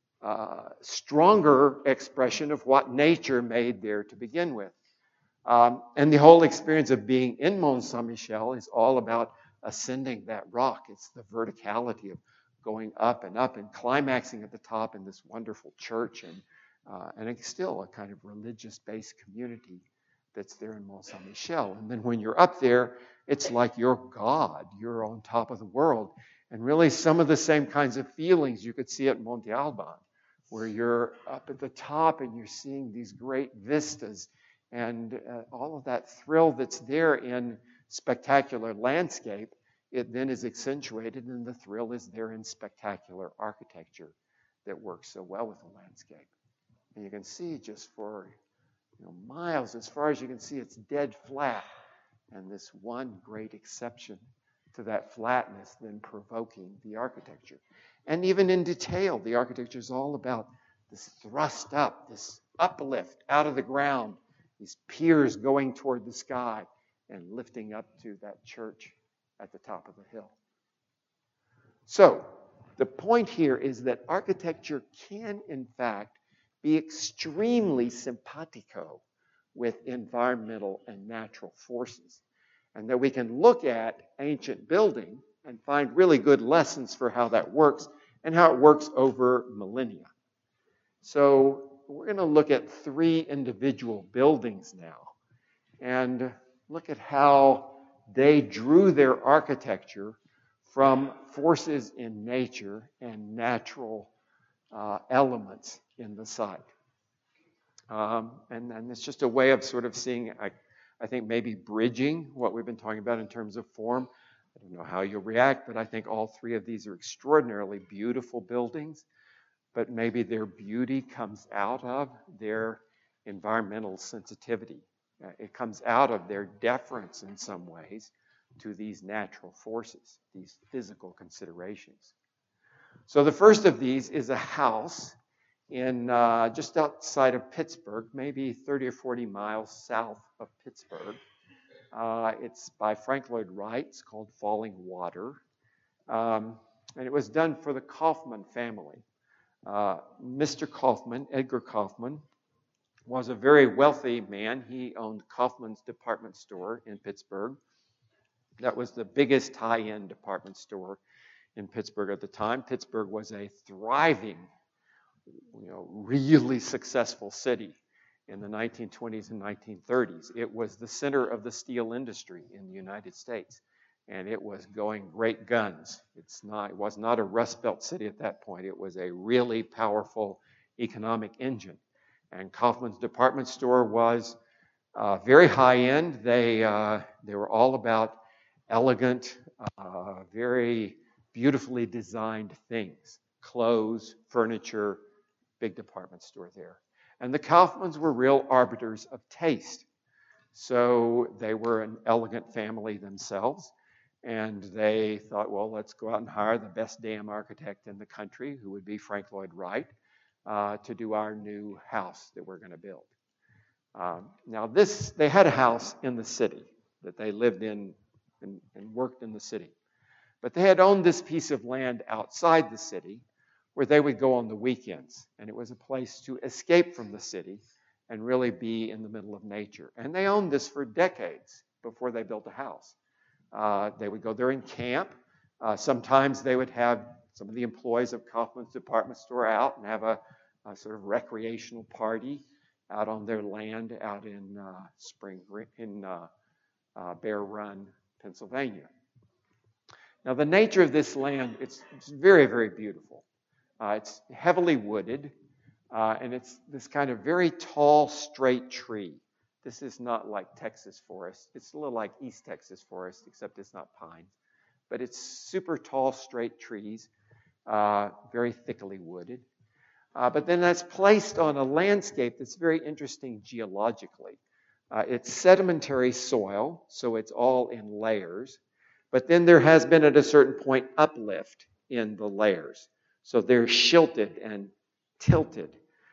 B: stronger expression of what nature made there to begin with. And the whole experience of being in Mont Saint-Michel is all about ascending that rock. It's the verticality of going up and climaxing at the top in this wonderful church, and it's still a kind of religious-based community that's there in Mont Saint-Michel. And then when you're up there, it's like you're God. You're on top of the world. And really some of the same kinds of feelings you could see at Monte Alban, where you're up at the top and you're seeing these great vistas and all of that thrill that's there in spectacular landscape. It then is accentuated, and the thrill is there in spectacular architecture that works so well with the landscape. And you can see just for miles, as far as you can see, it's dead flat. And this one great exception to that flatness then provoking the architecture. And even in detail, the architecture is all about this thrust up, this uplift out of the ground, these piers going toward the sky and lifting up to that church at the top of the hill. So the point here is that architecture can, in fact, be extremely simpatico with environmental and natural forces, and that we can look at ancient building and find really good lessons for how that works, and how it works over millennia. So we're going to look at 3 individual buildings now and look at how they drew their architecture from forces in nature and natural elements in the site. And it's just a way of sort of seeing, I think, maybe bridging what we've been talking about in terms of form. I don't know how you'll react, but I think all 3 of these are extraordinarily beautiful buildings, but maybe their beauty comes out of their environmental sensitivity. It comes out of their deference in some ways to these natural forces, these physical considerations. So the first of these is a house in just outside of Pittsburgh, maybe 30 or 40 miles south of Pittsburgh. It's by Frank Lloyd Wright. It's called Falling Water. And it was done for the Kaufman family. Mr. Kaufman, Edgar Kaufman, was a very wealthy man. He owned Kaufman's department store in Pittsburgh. That was the biggest high-end department store in Pittsburgh at the time. Pittsburgh was a thriving, really successful city in the 1920s and 1930s. It was the center of the steel industry in the United States, and it was going great guns. It was not a Rust Belt city at that point. It was a really powerful economic engine. And Kaufman's department store was very high-end. They were all about elegant, very beautifully designed things, clothes, furniture, big department store there. And the Kaufmans were real arbiters of taste. So they were an elegant family themselves, and they thought, well, let's go out and hire the best damn architect in the country, who would be Frank Lloyd Wright, to do our new house that we're going to build. Now they had a house in the city that they lived in and worked in the city. But they had owned this piece of land outside the city where they would go on the weekends. And it was a place to escape from the city and really be in the middle of nature. And they owned this for decades before they built a house. They would go there and camp. Sometimes they would have some of the employees of Kaufman's department store out and have a sort of recreational party out on their land out in Bear Run, Pennsylvania. Now, the nature of this land, it's very, very beautiful. It's heavily wooded, and it's this kind of very tall, straight tree. This is not like Texas forest. It's a little like East Texas forest, except it's not pines. But it's super tall, straight trees, very thickly wooded. But then that's placed on a landscape that's very interesting geologically. It's sedimentary soil, so it's all in layers. But then there has been at a certain point uplift in the layers. So they're shilted and tilted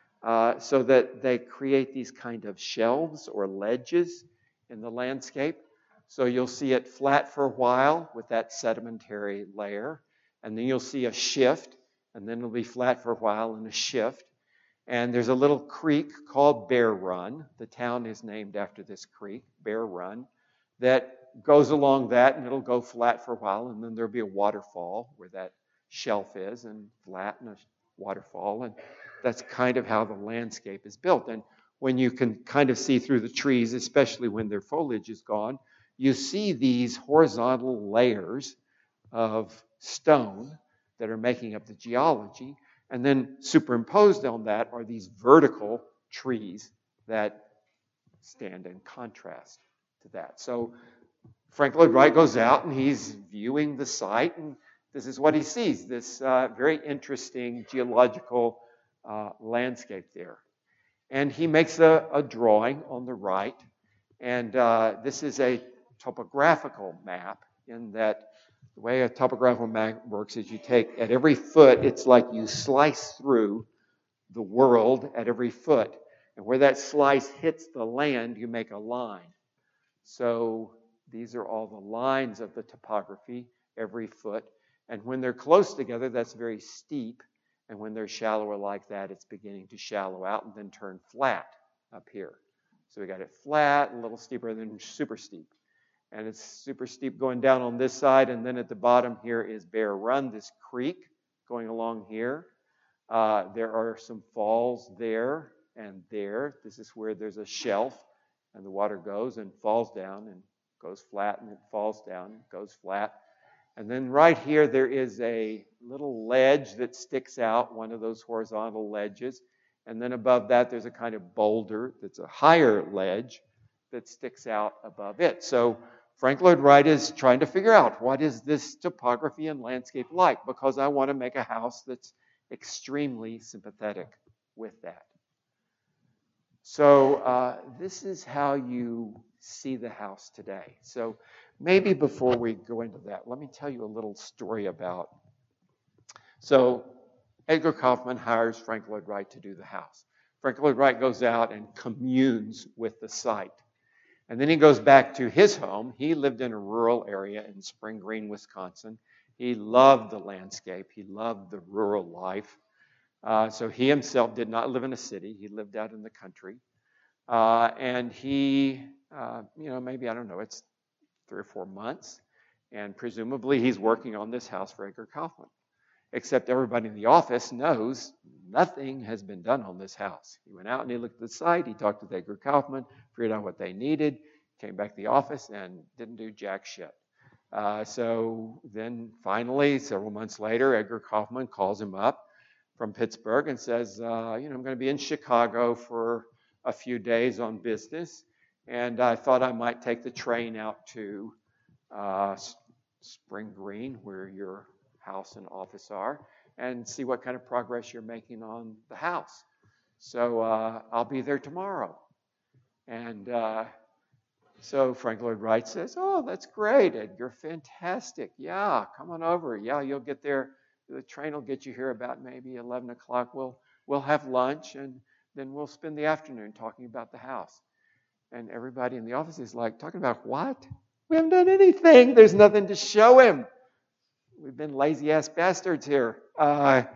B: so that they create these kind of shelves or ledges in the landscape. So you'll see it flat for a while with that sedimentary layer, and then you'll see a shift, and then it'll be flat for a while and a shift. And there's a little creek called Bear Run. The town is named after this creek, Bear Run, that goes along that, and it'll go flat for a while, and then there'll be a waterfall where that shelf is, and flat and a waterfall, and that's kind of how the landscape is built. And when you can kind of see through the trees, especially when their foliage is gone, you see these horizontal layers of stone that are making up the geology, and then superimposed on that are these vertical trees that stand in contrast to that. So Frank Lloyd Wright goes out and he's viewing the site, and this is what he sees, this very interesting geological landscape there. And he makes a drawing on the right, and this is a topographical map, in that the way a topographical map works is you take, at every foot, it's like you slice through the world at every foot. And where that slice hits the land, you make a line. So these are all the lines of the topography, every foot. And when they're close together, that's very steep. And when they're shallower like that, it's beginning to shallow out and then turn flat up here. So we got it flat, a little steeper, then super steep. And it's super steep going down on this side. And then at the bottom here is Bear Run, this creek going along here. There are some falls there and there. This is where there's a shelf, and the water goes and falls down and goes flat, and it falls down and goes flat. And then right here, there is a little ledge that sticks out, one of those horizontal ledges. And then above that, there's a kind of boulder that's a higher ledge that sticks out above it. So Frank Lloyd Wright is trying to figure out, what is this topography and landscape like? Because I want to make a house that's extremely sympathetic with that. So this is how you see the house today. So maybe before we go into that, let me tell you a little story about. So Edgar Kaufman hires Frank Lloyd Wright to do the house. Frank Lloyd Wright goes out and communes with the site. And then he goes back to his home. He lived in a rural area in Spring Green, Wisconsin. He loved the landscape. He loved the rural life. So he himself did not live in a city. He lived out in the country. And he, maybe, I don't know, it's 3 or 4 months. And presumably he's working on this house for Edgar Kaufman. Except everybody in the office knows nothing has been done on this house. He went out and he looked at the site. He talked with Edgar Kaufman, figured out what they needed, came back to the office and didn't do jack shit. So then finally, several months later, Edgar Kaufman calls him up from Pittsburgh and says, I'm going to be in Chicago for a few days on business. And I thought I might take the train out to Spring Green, where your house and office are, and see what kind of progress you're making on the house. So I'll be there tomorrow. And so Frank Lloyd Wright says, oh, that's great, Edgar, fantastic. Yeah, come on over. Yeah, you'll get there. The train will get you here about maybe 11 o'clock. We'll have lunch, and then we'll spend the afternoon talking about the house. And everybody in the office is like, talking about what? We haven't done anything. There's nothing to show him. We've been lazy-ass bastards here. But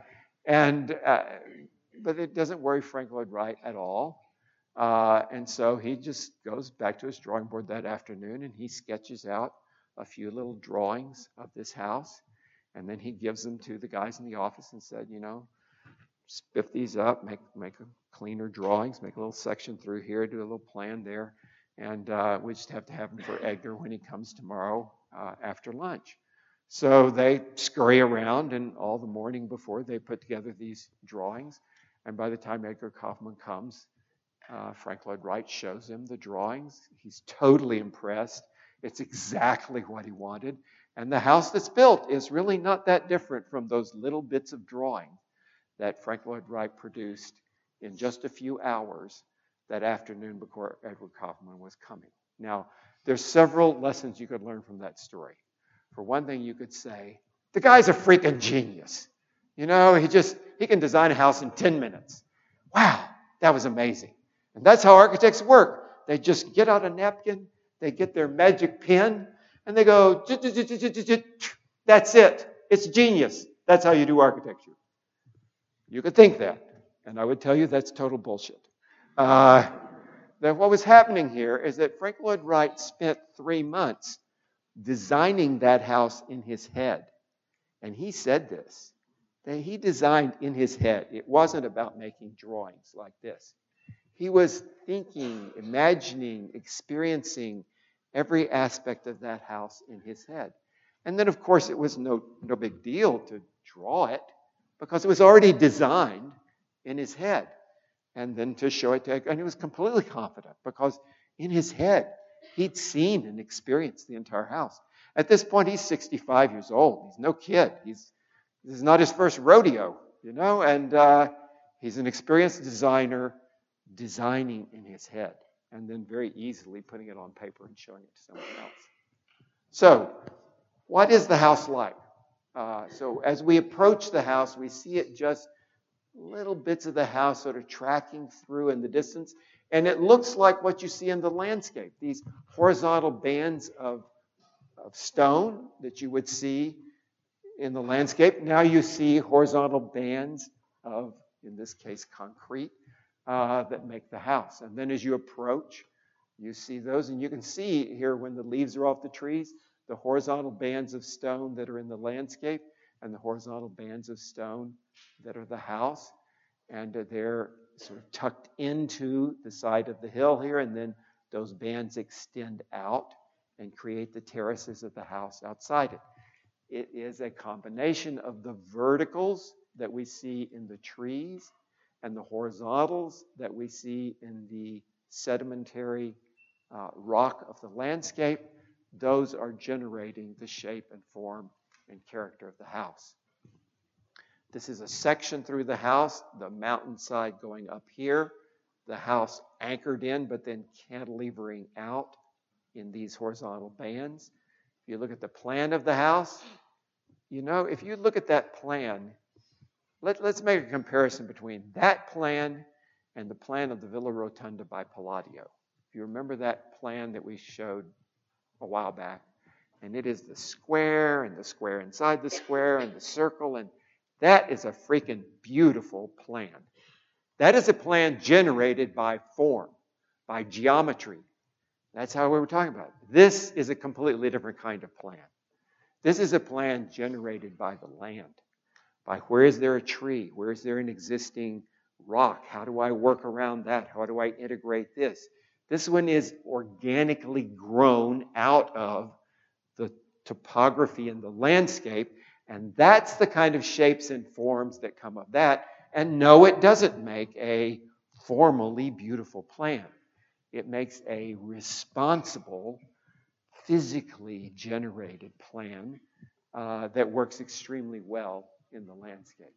B: it doesn't worry Frank Lloyd Wright at all. And so he just goes back to his drawing board that afternoon, and he sketches out a few little drawings of this house. And then he gives them to the guys in the office and said, spiff these up, make cleaner drawings, make a little section through here, do a little plan there. And we just have to have them for Edgar when he comes tomorrow after lunch. So they scurry around, and all the morning before they put together these drawings. And by the time Edgar Kaufman comes, Frank Lloyd Wright shows him the drawings. He's totally impressed. It's exactly what he wanted. And the house that's built is really not that different from those little bits of drawing that Frank Lloyd Wright produced in just a few hours that afternoon before Edgar Kaufman was coming. Now, there's several lessons you could learn from that story. For one thing, you could say, the guy's a freaking genius. He can design a house in 10 minutes. Wow, that was amazing. And that's how architects work. They just get out a napkin, they get their magic pen, and they go, that's it. It's genius. That's how you do architecture. You could think that, and I would tell you that's total bullshit. That what was happening here is that Frank Lloyd Wright spent 3 months designing that house in his head. And he said this, that he designed in his head. It wasn't about making drawings like this. He was thinking, imagining, experiencing every aspect of that house in his head. And then, of course, it was no big deal to draw it because it was already designed in his head. And then to show it to Edgar, and he was completely confident because in his head, he'd seen and experienced the entire house. At this point, he's 65 years old. He's no kid. This is not his first rodeo, and he's an experienced designer designing in his head and then very easily putting it on paper and showing it to someone else. So, what is the house like? So as we approach the house, we see it just little bits of the house sort of tracking through in the distance. And it looks like what you see in the landscape, these horizontal bands of stone that you would see in the landscape. Now you see horizontal bands of, in this case, concrete that make the house. And then as you approach, you see those. And you can see here when the leaves are off the trees, the horizontal bands of stone that are in the landscape. and the horizontal bands of stone that are the house. And they're sort of tucked into the side of the hill here, and then those bands extend out and create the terraces of the house outside it. It is a combination of the verticals that we see in the trees and the horizontals that we see in the sedimentary rock of the landscape. Those are generating the shape and form and character of the house. This is a section through the house, the mountainside going up here, the house anchored in but then cantilevering out in these horizontal bands. If you look at the plan of the house, if you look at that plan, let's make a comparison between that plan and the plan of the Villa Rotunda by Palladio. If you remember that plan that we showed a while back, and it is the square and the square inside the square and the circle, and that is a freaking beautiful plan. That is a plan generated by form, by geometry. That's how we were talking about it. This is a completely different kind of plan. This is a plan generated by the land, by where is there a tree, where is there an existing rock, how do I work around that, how do I integrate this. This one is organically grown out of the topography and the landscape, and that's the kind of shapes and forms that come of that. And no, it doesn't make a formally beautiful plan. It makes a responsible, physically generated plan that works extremely well in the landscape.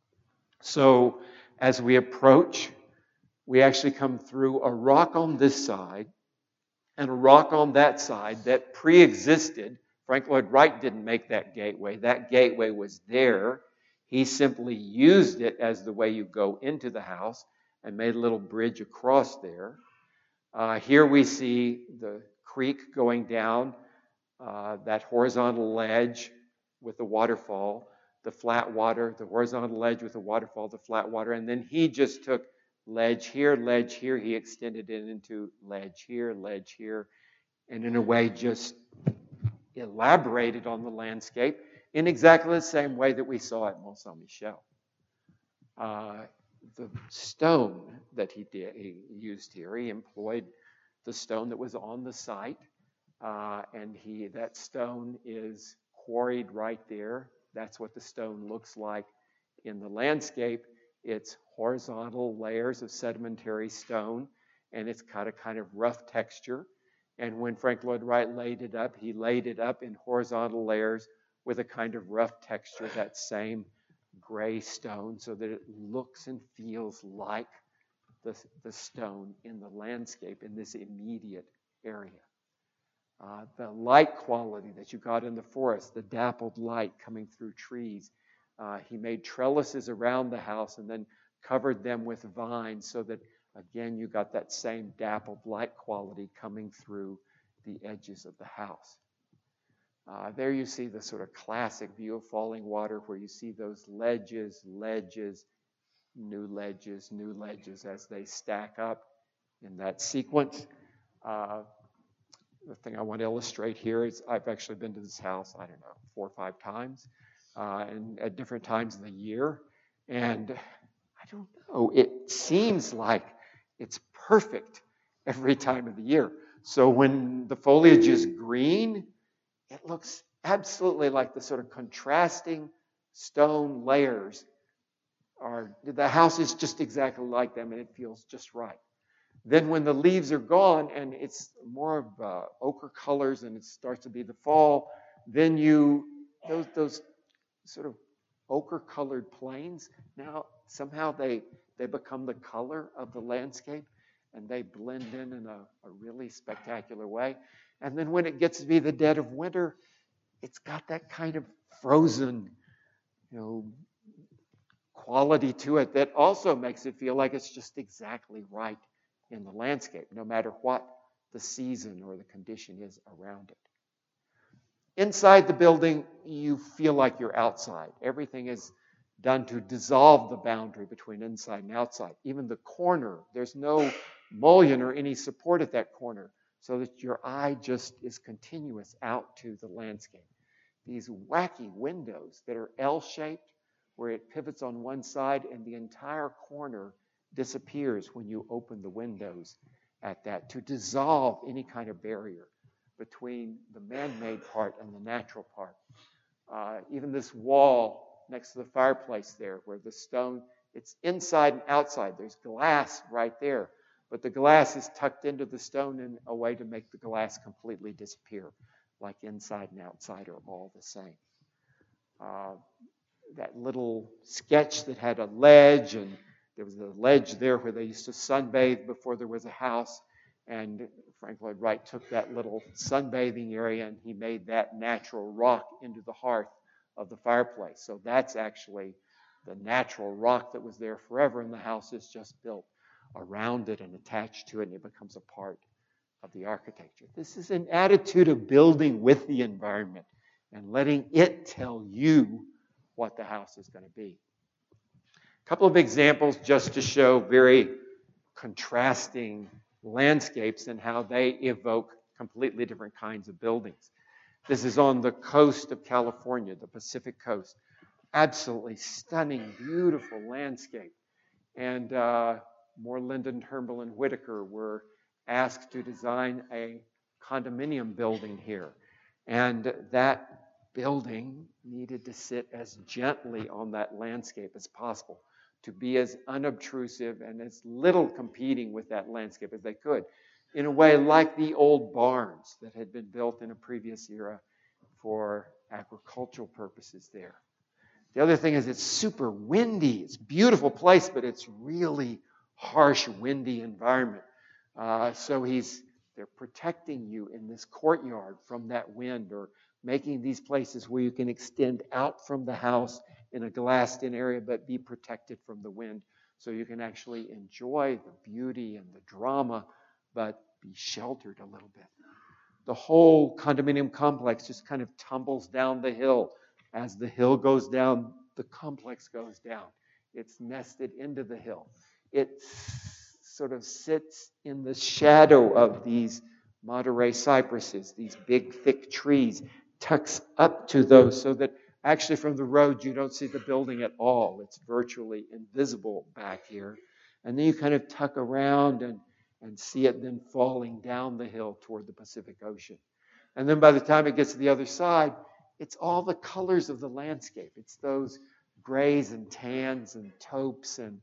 B: So as we approach, we actually come through a rock on this side and a rock on that side that pre-existed. Frank Lloyd Wright didn't make that gateway. That gateway was there. He simply used it as the way you go into the house and made a little bridge across there. Here we see the creek going down, that horizontal ledge with the waterfall, the flat water, the horizontal ledge with the waterfall, the flat water, and then he just took ledge here, he extended it into ledge here, and in a way just elaborated on the landscape in exactly the same way that we saw at Mont Saint-Michel. The stone that he used here, he employed the stone that was on the site, and that stone is quarried right there. That's what the stone looks like in the landscape. It's horizontal layers of sedimentary stone, and it's got a kind of rough texture. And when Frank Lloyd Wright laid it up, he laid it up in horizontal layers with a kind of rough texture, that same gray stone, so that it looks and feels like the stone in the landscape in this immediate area. The light quality that you got in the forest, the dappled light coming through trees. He made trellises around the house and then covered them with vines so that, again, you got that same dappled light quality coming through the edges of the house. There you see the sort of classic view of falling water where you see those ledges, new ledges as they stack up in that sequence. The thing I want to illustrate here is I've actually been to this house, 4 or 5 times, and at different times of the year. And I don't know, it seems like it's perfect every time of the year. So when the foliage is green, it looks absolutely like the sort of contrasting stone layers the house is just exactly like them, and it feels just right. Then when the leaves are gone and it's more of ochre colors and it starts to be the fall, then those sort of ochre colored plains, now somehow they become the color of the landscape and they blend in a really spectacular way. And then when it gets to be the dead of winter, it's got that kind of frozen, quality to it that also makes it feel like it's just exactly right in the landscape, no matter what the season or the condition is around it. Inside the building, you feel like you're outside. Everything is done to dissolve the boundary between inside and outside. Even the corner, there's no mullion or any support at that corner, so that your eye just is continuous out to the landscape. these wacky windows that are L-shaped, where it pivots on one side and the entire corner disappears when you open the windows at that, to dissolve any kind of barrier between the man-made part and the natural part. Even this wall next to the fireplace there, where the stone, it's inside and outside. There's glass right there, but the glass is tucked into the stone in a way to make the glass completely disappear, like inside and outside are all the same. That little sketch that had a ledge, and there was a ledge there where they used to sunbathe before there was a house, and Frank Lloyd Wright took that little sunbathing area and he made that natural rock into the hearth of the fireplace. So that's actually the natural rock that was there forever, and the house is just built around it and attached to it, and it becomes a part of the architecture. This is an attitude of building with the environment and letting it tell you what the house is going to be. A couple of examples just to show very contrasting landscapes and how they evoke completely different kinds of buildings. This is on the coast of California, the Pacific coast. Absolutely stunning, beautiful landscape. And Moreland and Turnbull and Whitaker were asked to design a condominium building here. And that building needed to sit as gently on that landscape as possible, to be as unobtrusive and as little competing with that landscape as they could, in a way like the old barns that had been built in a previous era for agricultural purposes there. The other thing is it's super windy. It's a beautiful place, but it's really harsh, windy environment. So they're protecting you in this courtyard from that wind, or making these places where you can extend out from the house in a glassed-in area but be protected from the wind, so you can actually enjoy the beauty and the drama but be sheltered a little bit. The whole condominium complex just kind of tumbles down the hill. As the hill goes down, the complex goes down. It's nested into the hill. It sort of sits in the shadow of these Monterey cypresses, these big, thick trees, tucks up to those so that actually from the road you don't see the building at all. It's virtually invisible back here. And then you kind of tuck around and see it then falling down the hill toward the Pacific Ocean. And then by the time it gets to the other side, it's all the colors of the landscape. It's those grays and tans and taupes, and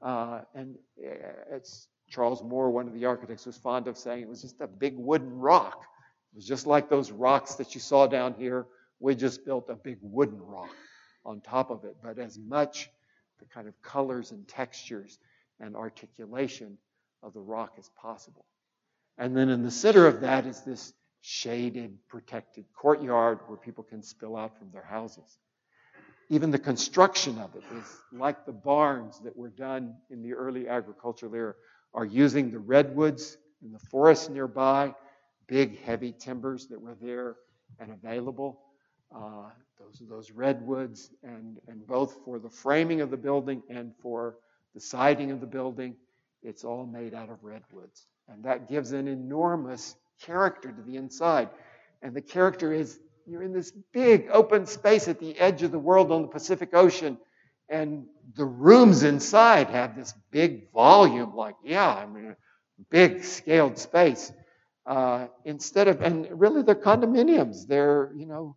B: it's Charles Moore, one of the architects, was fond of saying it was just a big wooden rock. It was just like those rocks that you saw down here. We just built a big wooden rock on top of it, but as much the kind of colors and textures and articulation of the rock as possible. And then in the center of that is this shaded, protected courtyard where people can spill out from their houses. Even the construction of it is like the barns that were done in the early agricultural era, are using the redwoods in the forest nearby, big, heavy timbers that were there and available. Those redwoods, and both for the framing of the building and for the siding of the building, it's all made out of redwoods. And that gives an enormous character to the inside. And the character is, you're in this big open space at the edge of the world on the Pacific Ocean, and the rooms inside have this big volume, a big scaled space. And really they're condominiums. They're,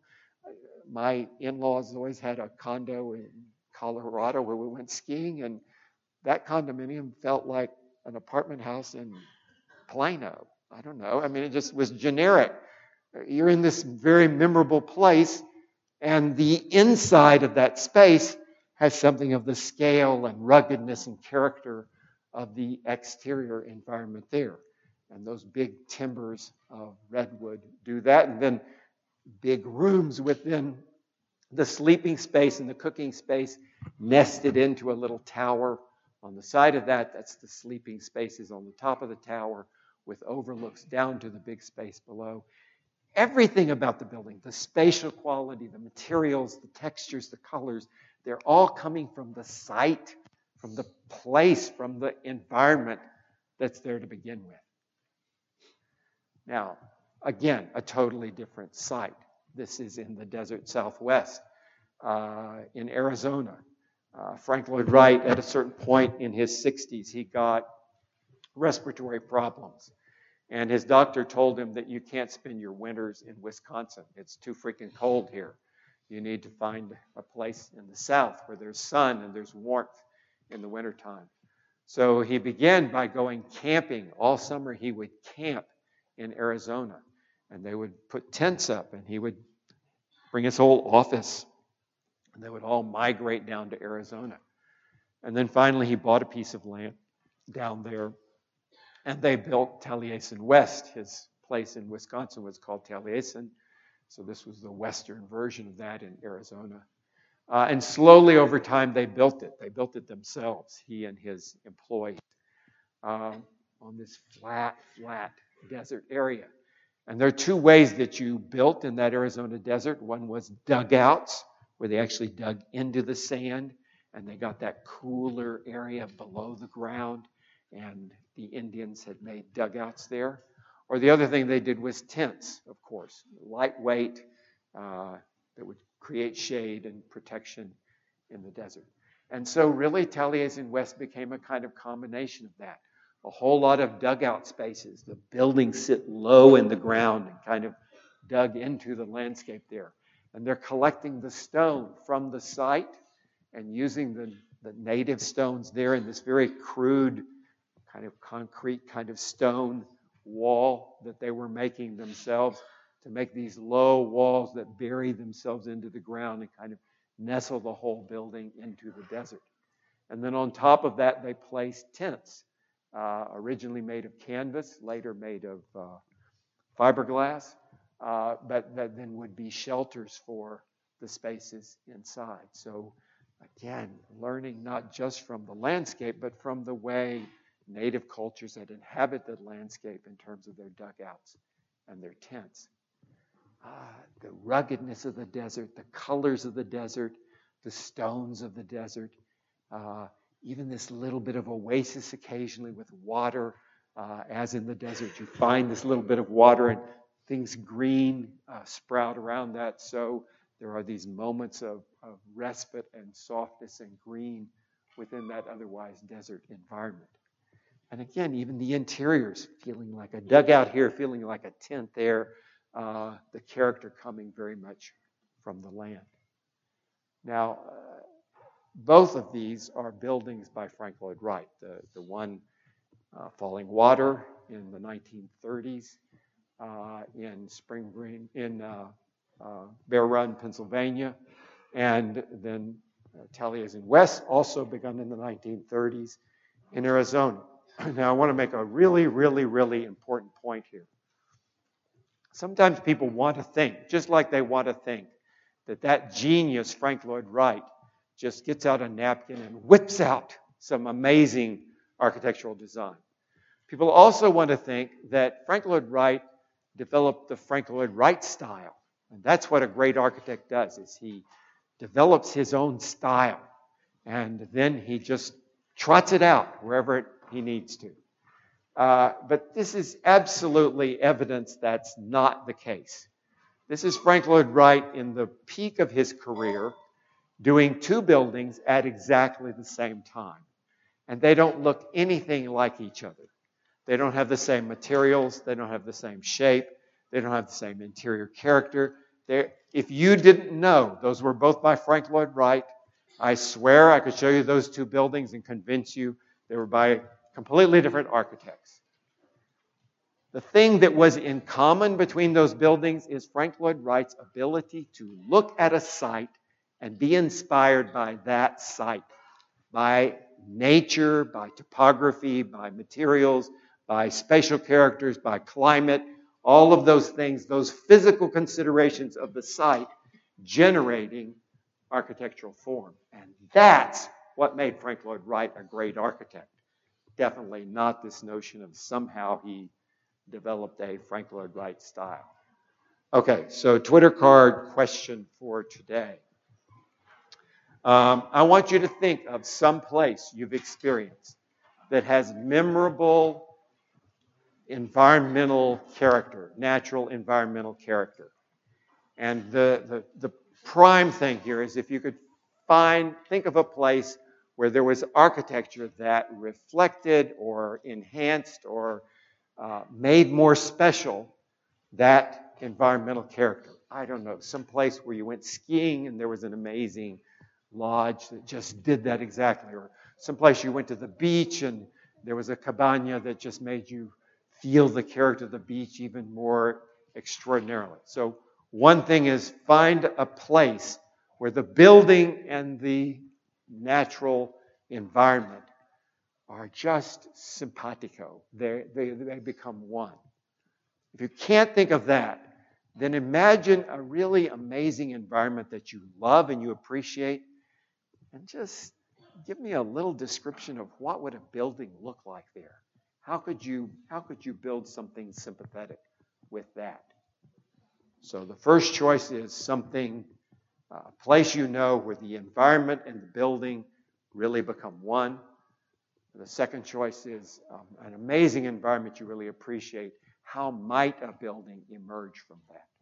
B: my in-laws always had a condo in Colorado where we went skiing, and that condominium felt like an apartment house in Plano. I don't know. It just was generic. You're in this very memorable place, and the inside of that space has something of the scale and ruggedness and character of the exterior environment there. And those big timbers of redwood do that. And then big rooms within the sleeping space and the cooking space nested into a little tower on the side of that. That's the sleeping spaces on the top of the tower with overlooks down to the big space below. Everything about the building, the spatial quality, the materials, the textures, the colors, they're all coming from the site, from the place, from the environment that's there to begin with. Now, again, a totally different site. This is in the desert Southwest, in Arizona. Frank Lloyd Wright, at a certain point in his 60s, he got respiratory problems. And his doctor told him that you can't spend your winters in Wisconsin. It's too freaking cold here. You need to find a place in the South where there's sun and there's warmth in the wintertime. So he began by going camping. All summer he would camp in Arizona. And they would put tents up, and he would bring his whole office. And they would all migrate down to Arizona. And then finally he bought a piece of land down there. And they built Taliesin West. His place in Wisconsin was called Taliesin. So this was the western version of that in Arizona. And slowly over time, they built it. They built it themselves, he and his employees, on this flat desert area. And there are two ways that you built in that Arizona desert. One was dugouts, where they actually dug into the sand, and they got that cooler area below the ground, and the Indians had made dugouts there. Or the other thing they did was tents, of course, lightweight, that would create shade and protection in the desert. And so really Taliesin West became a kind of combination of that. A whole lot of dugout spaces. The buildings sit low in the ground and kind of dug into the landscape there. And they're collecting the stone from the site and using the native stones there in this very crude kind of concrete kind of stone wall that they were making themselves to make these low walls that bury themselves into the ground and kind of nestle the whole building into the desert. And then on top of that, they placed tents, originally made of canvas, later made of fiberglass, but that then would be shelters for the spaces inside. So again, learning not just from the landscape, but from the way native cultures that inhabit the landscape in terms of their dugouts and their tents. The ruggedness of the desert, the colors of the desert, the stones of the desert, even this little bit of oasis occasionally with water, as in the desert. You find this little bit of water and things green sprout around that. So there are these moments of respite and softness and green within that otherwise desert environment. And again, even the interiors, feeling like a dugout here, feeling like a tent there, the character coming very much from the land. Now, both of these are buildings by Frank Lloyd Wright. The one, Falling Water in the 1930s in Spring Green, in Bear Run, Pennsylvania, and then Taliesin West, also begun in the 1930s in Arizona. Now, I want to make a really, really, really important point here. Sometimes people want to think, just like they want to think, that genius, Frank Lloyd Wright, just gets out a napkin and whips out some amazing architectural design. People also want to think that Frank Lloyd Wright developed the Frank Lloyd Wright style. And that's what a great architect does, is he develops his own style. And then he just trots it out wherever he needs to. But this is absolutely evidence that's not the case. This is Frank Lloyd Wright in the peak of his career, doing two buildings at exactly the same time. And they don't look anything like each other. They don't have the same materials. They don't have the same shape. They don't have the same interior character. If you didn't know, those were both by Frank Lloyd Wright. I swear I could show you those two buildings and convince you they were by completely different architects. The thing that was in common between those buildings is Frank Lloyd Wright's ability to look at a site and be inspired by that site, by nature, by topography, by materials, by spatial characters, by climate, all of those things, those physical considerations of the site generating architectural form. And that's what made Frank Lloyd Wright a great architect. Definitely not this notion of somehow he developed a Frank Lloyd Wright style. Okay, so Twitter card question for today. I want you to think of some place you've experienced that has memorable environmental character, natural environmental character. And the prime thing here is if you could think of a place where there was architecture that reflected or enhanced or made more special that environmental character. I don't know, some place where you went skiing and there was an amazing lodge that just did that exactly, or some place you went to the beach and there was a cabana that just made you feel the character of the beach even more extraordinarily. So one thing is find a place where the building and the natural environment are just simpatico. They become one. If you can't think of that, then imagine a really amazing environment that you love and you appreciate, and just give me a little description of what would a building look like there. How could you build something sympathetic with that? So the first choice is something, a place you know where the environment and the building really become one. The second choice is an amazing environment you really appreciate. How might a building emerge from that?